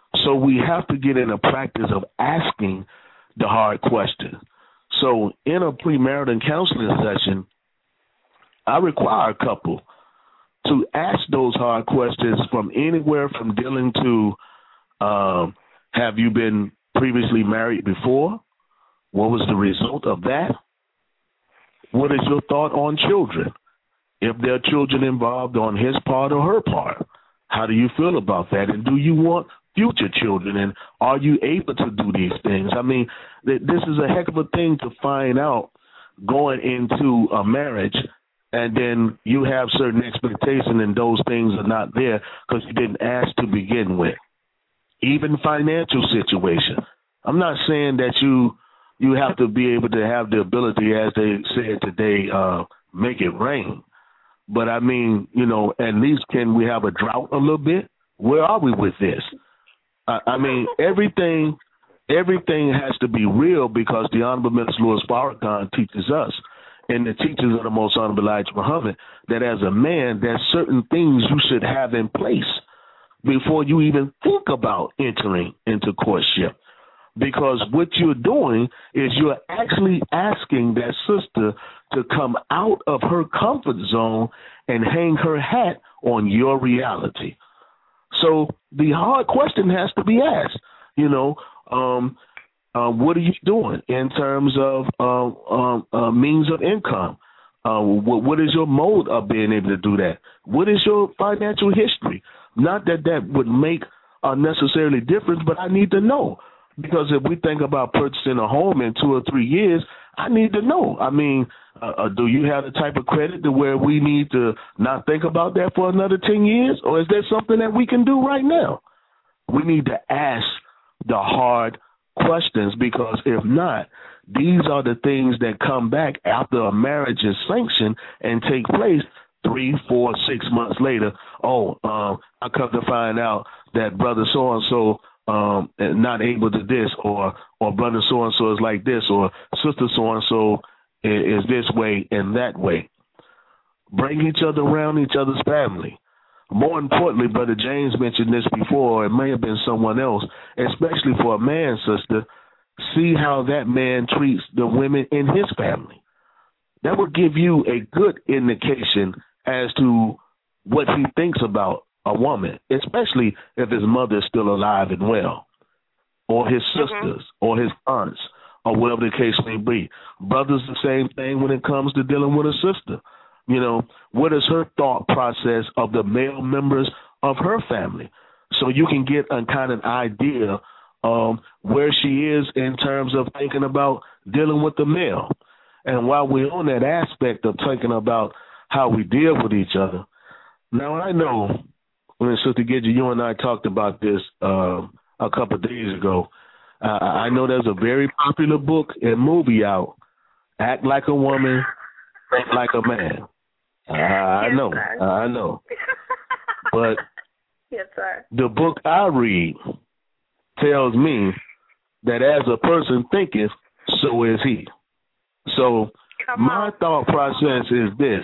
So we have to get in the practice of asking the hard questions. So in a premarital counseling session, I require a couple to ask those hard questions from anywhere from dealing to have you been previously married before? What was the result of that? What is your thought on children? If there are children involved on his part or her part, how do you feel about that? And do you want future children? And are you able to do these things? I mean, this is a heck of a thing to find out going into a marriage, and then you have certain expectations and those things are not there because you didn't ask to begin with. Even financial situation. I'm not saying that you have to be able to have the ability, as they said today, make it rain. But I mean, at least can we have a drought a little bit? Where are we with this? I mean, everything has to be real because the Honorable Minister Louis Farrakhan teaches us, and the teachings of the Most Honorable Elijah Muhammad, that as a man, there's certain things you should have in place before you even think about entering into courtship. Because what you're doing is you're actually asking that sister to come out of her comfort zone and hang her hat on your reality. So the hard question has to be asked, what are you doing in terms of means of income? What is your mode of being able to do that? What is your financial history? Not that would make a necessarily difference, but I need to know. Because if we think about purchasing a home in 2 or 3 years, I need to know. I mean, do you have the type of credit to where we need to not think about that for another 10 years? Or is there something that we can do right now? We need to ask the hard questions, because if not, these are the things that come back after a marriage is sanctioned and take place 3, 4, 6 months later. I come to find out that brother so-and-so not able to this, or brother so-and-so is like this, or sister so-and-so is this way and that way. Bring each other around each other's family. More importantly, Brother James mentioned this before, it may have been someone else, especially for a man, sister, see how that man treats the women in his family. That would give you a good indication as to what he thinks about a woman, especially if his mother is still alive and well, or his sisters, or his aunts, or whatever the case may be. Brothers, the same thing when it comes to dealing with a sister. What is her thought process of the male members of her family? So you can get a kind of idea where she is in terms of thinking about dealing with the male. And while we're on that aspect of thinking about how we deal with each other, now I know, when Sister Gidget, you and I talked about this a couple of days ago, I know there's a very popular book and movie out, Act Like a Woman, Think Like a Man. I know. But yes, sir. The book I read tells me that as a person thinketh, so is he. So my thought process is this.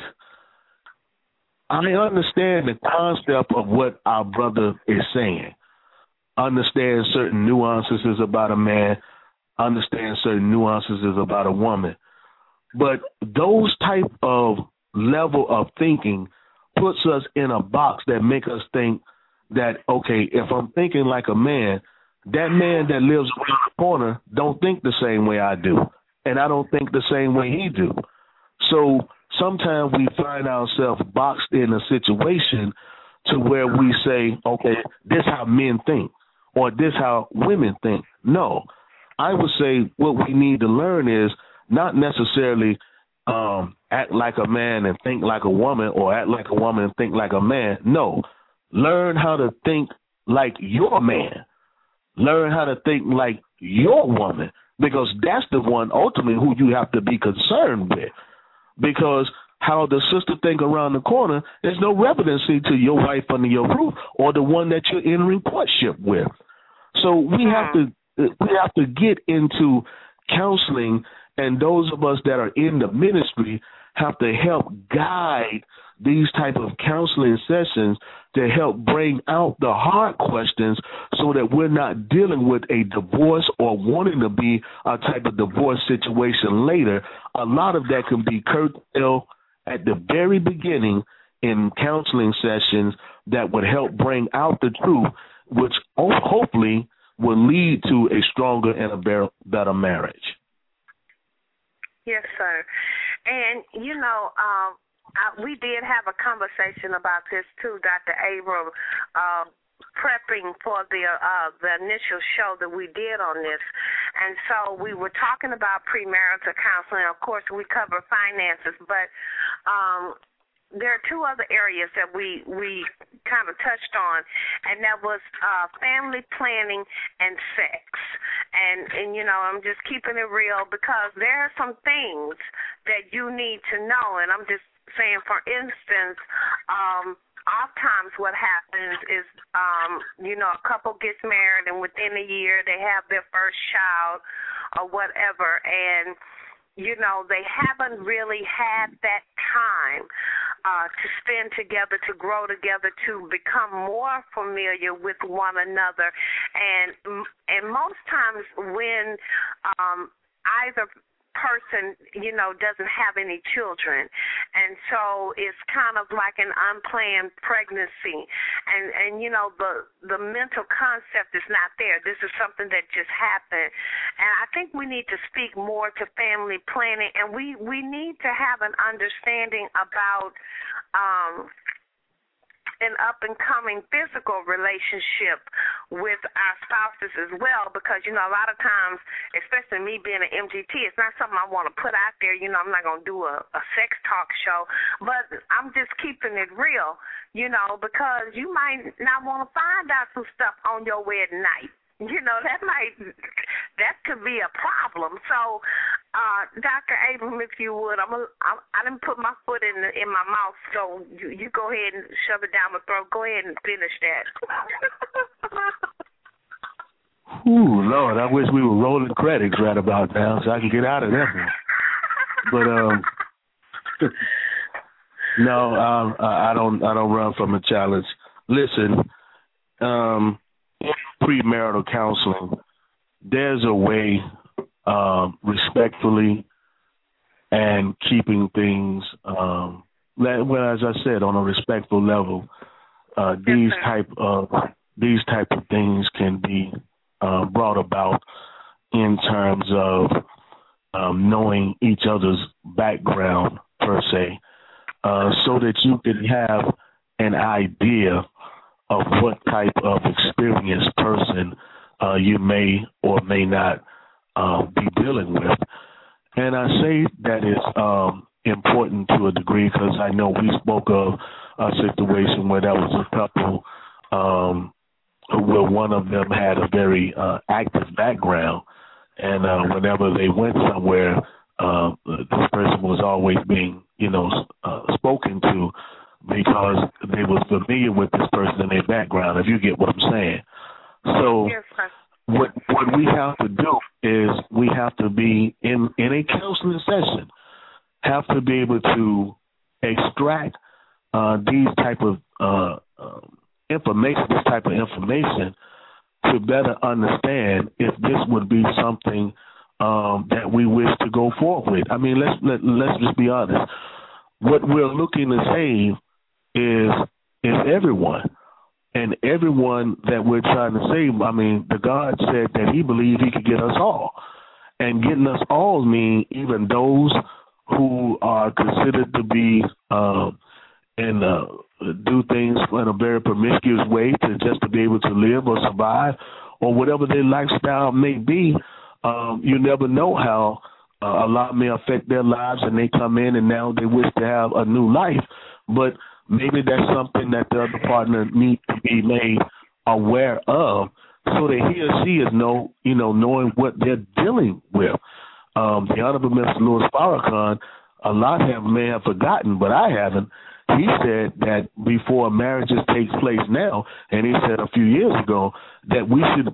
I understand the concept of what our brother is saying. Understand certain nuances about a man. Understand certain nuances about a woman. But those type of level of thinking puts us in a box that make us think that, okay, if I'm thinking like a man, that man that lives around the corner don't think the same way I do. And I don't think the same way he do. So sometimes we find ourselves boxed in a situation to where we say, okay, this how men think, or this how women think. No, I would say what we need to learn is not necessarily act like a man and think like a woman, or act like a woman and think like a man. No, learn how to think like your man. Learn how to think like your woman, because that's the one ultimately who you have to be concerned with. Because how the sister think around the corner, there's no relevancy to your wife under your roof or the one that you're entering courtship with. So we have to get into counseling, and those of us that are in the ministry have to help guide these type of counseling sessions to help bring out the hard questions so that we're not dealing with a divorce or wanting to be a type of divorce situation later. A lot of that can be curtailed at the very beginning in counseling sessions that would help bring out the truth, which hopefully will lead to a stronger and a better marriage. Yes, sir. And, we did have a conversation about this, too, Dr. Abram, prepping for the initial show that we did on this. And so we were talking about premarital counseling. Of course, we cover finances, but there are two other areas that we kind of touched on, and that was family planning and sex. And I'm just keeping it real because there are some things that you need to know, and I'm just saying, for instance, oftentimes what happens is, a couple gets married and within a year they have their first child or whatever, and, they haven't really had that time to spend together, to grow together, to become more familiar with one another. And most times when either person, doesn't have any children. And so it's kind of like an unplanned pregnancy. And the mental concept is not there. This is something that just happened. And I think we need to speak more to family planning, and we need to have an understanding about an up-and-coming physical relationship with our spouses as well, because, a lot of times, especially me being an MGT, it's not something I want to put out there. I'm not going to do a sex talk show, but I'm just keeping it real, because you might not want to find out some stuff on your wedding night. That could be a problem. So, Dr. Abram, if you would, I didn't put my foot in my mouth, so you go ahead and shove it down my throat. Go ahead and finish that. Ooh, Lord, I wish we were rolling credits right about now so I can get out of that one. But no, I don't run from a challenge. Listen, premarital counseling, there's a way, respectfully and keeping things, as I said, on a respectful level. These type of things can be brought about in terms of knowing each other's background per se, so that you can have an idea of what type of experienced person you may or may not be dealing with. And I say that is important to a degree because I know we spoke of a situation where there was a couple where one of them had a very active background, and whenever they went somewhere, this person was always being, spoken to because they was familiar with this person and their background, if you get what I'm saying. So what we have to do is we have to be in a counseling session, have to be able to extract these type of information to better understand if this would be something that we wish to go forward with. I mean, let's just be honest. What we're looking to save is everyone. And everyone that we're trying to save, I mean, the God said that he believed he could get us all. And getting us all mean even those who are considered to be do things in a very promiscuous way just to be able to live or survive or whatever their lifestyle may be. You never know how a lot may affect their lives and they come in and now they wish to have a new life. But maybe that's something that the other partner needs to be made aware of so that he or she is knowing what they're dealing with. The Honorable Mr. Louis Farrakhan, a lot may have forgotten, but I haven't. He said that before marriages takes place now, and he said a few years ago, that we should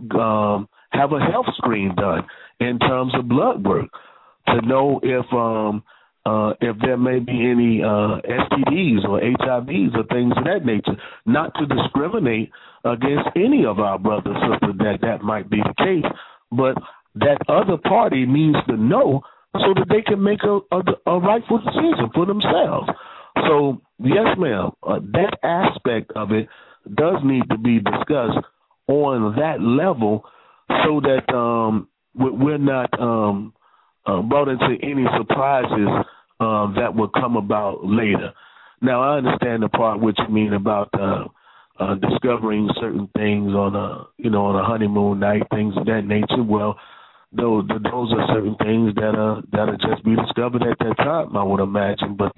have a health screen done in terms of blood work to know if if there may be any STDs or HIVs or things of that nature, not to discriminate against any of our brothers and sisters that might be the case, but that other party needs to know so that they can make a rightful decision for themselves. So, yes, ma'am, that aspect of it does need to be discussed on that level so that we're not brought into any surprises that will come about later. Now, I understand the part which you mean about discovering certain things on a honeymoon night, things of that nature. Well, those are certain things that'll just be discovered at that time, I would imagine. But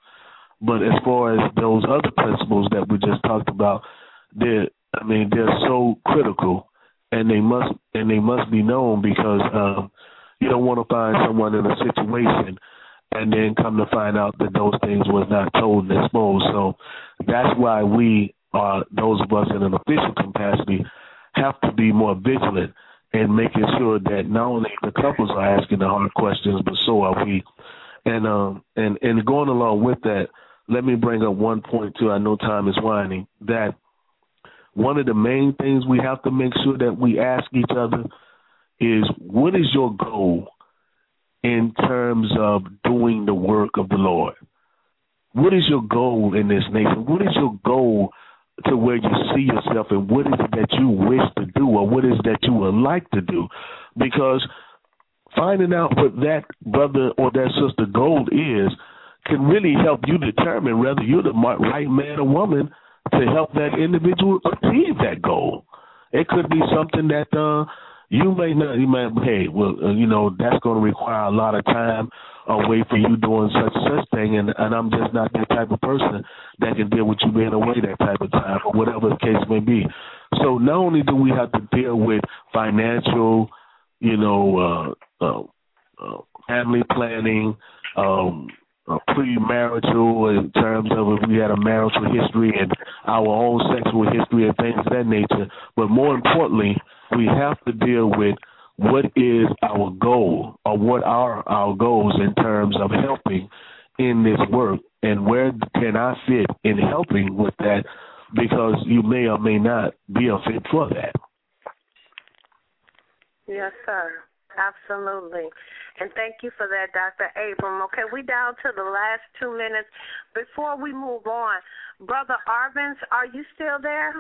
as far as those other principles that we just talked about, they're so critical, and they must be known, because you don't want to find someone in a situation and then come to find out that those things was not told and exposed. So that's why we are, those of us in an official capacity, have to be more vigilant in making sure that not only the couples are asking the hard questions, but so are we. And going along with that, let me bring up one point too. I know time is winding. That one of the main things we have to make sure that we ask each other is, what is your goal in terms of doing the work of the Lord? What is your goal in this nation? What is your goal to where you see yourself, and what is it that you wish to do, or what is it that you would like to do? Because finding out what that brother or that sister goal is can really help you determine whether you're the right man or woman to help that individual achieve that goal. It could be something that you may not, that's going to require a lot of time away for you doing such thing, and I'm just not that type of person that can deal with you being away that type of time, or whatever the case may be. So not only do we have to deal with financial, family planning, premarital, in terms of if we had a marital history and our own sexual history and things of that nature, but more importantly, we have to deal with what is our goal, or what are our goals in terms of helping in this work, and where can I fit in helping with that, because you may or may not be a fit for that. Yes, sir. Absolutely. And thank you for that, Dr. Abram. Okay, we down to the last 2 minutes. Before we move on, Brother Arvins, are you still there?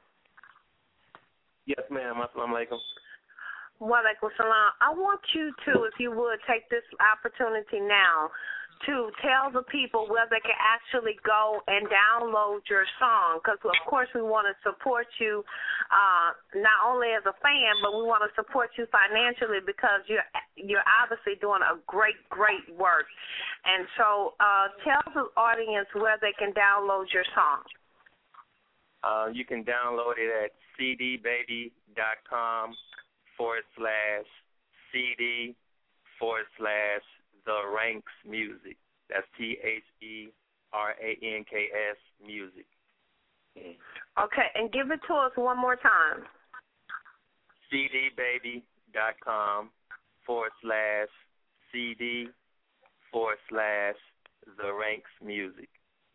Yes, ma'am. Assalamu alaikum. Wa alaikum salam. I want you to, if you would, take this opportunity now to tell the people where they can actually go and download your song, because, of course, we want to support you not only as a fan, but we want to support you financially, because you're obviously doing a great work. And so tell the audience where they can download your song. You can download it at cdbaby.com/CD/The Ranks Music. That's THERANKS Music. Okay, and give it to us one more time. cdbaby.com/CD/The Ranks Music.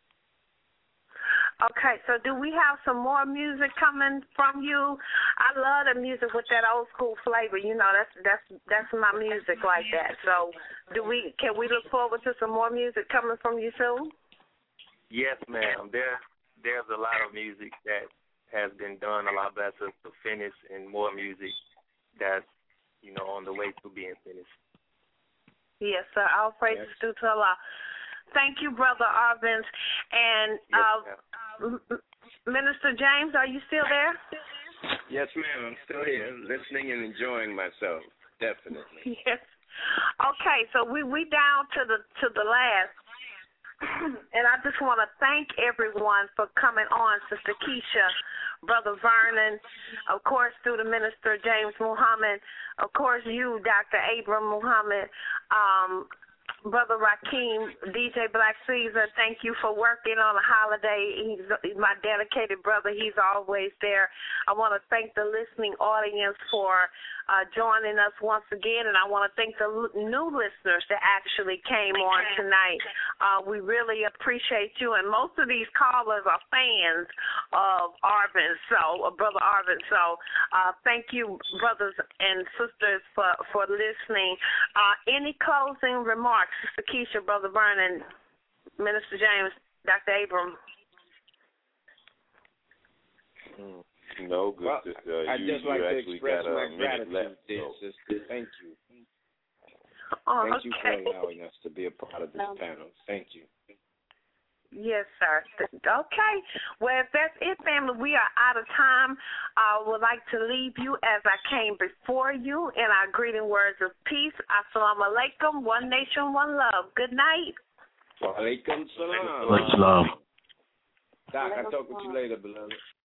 Okay, so do we have some more music coming from you? I love the music with that old school flavor. That's my music like that. So can we look forward to some more music coming from you soon? Yes, ma'am. There's a lot of music that has been done, a lot better to finish, and more music that's on the way to being finished. Yes, sir. All praises due to Allah. Thank you, Brother Arvins. And Minister James, are you still there? Yes, ma'am. I'm still here, listening and enjoying myself. Definitely. Yes. Okay, so we down to the last, and I just want to thank everyone for coming on, Sister Keisha, Brother Vernon, of course, through the Minister James Muhammad, of course, you, Dr. Abram Muhammad, Brother Rakeem, DJ Black Caesar, thank you for working on a holiday. He's my dedicated brother. He's always there. I want to thank the listening audience for joining us once again, and I want to thank the new listeners that actually came on tonight. We really appreciate you, and most of these callers are fans of Brother Arvin. So thank you, brothers and sisters, for listening. Any closing remarks, Sister Keisha, Brother Vernon, Minister James, Dr. Abram? No, good. Well, I'd just like to express my gratitude, dear sister. Thank you. Thank you for allowing us to be a part of this panel. Thank you. Yes, sir. Okay. Well, if that's it, family, we are out of time. I would like to leave you as I came before you in our greeting words of peace. Assalamu alaikum. One nation, one love. Good night. Wa alaikum salam. Much love. Doc, I'll talk with you later, beloved.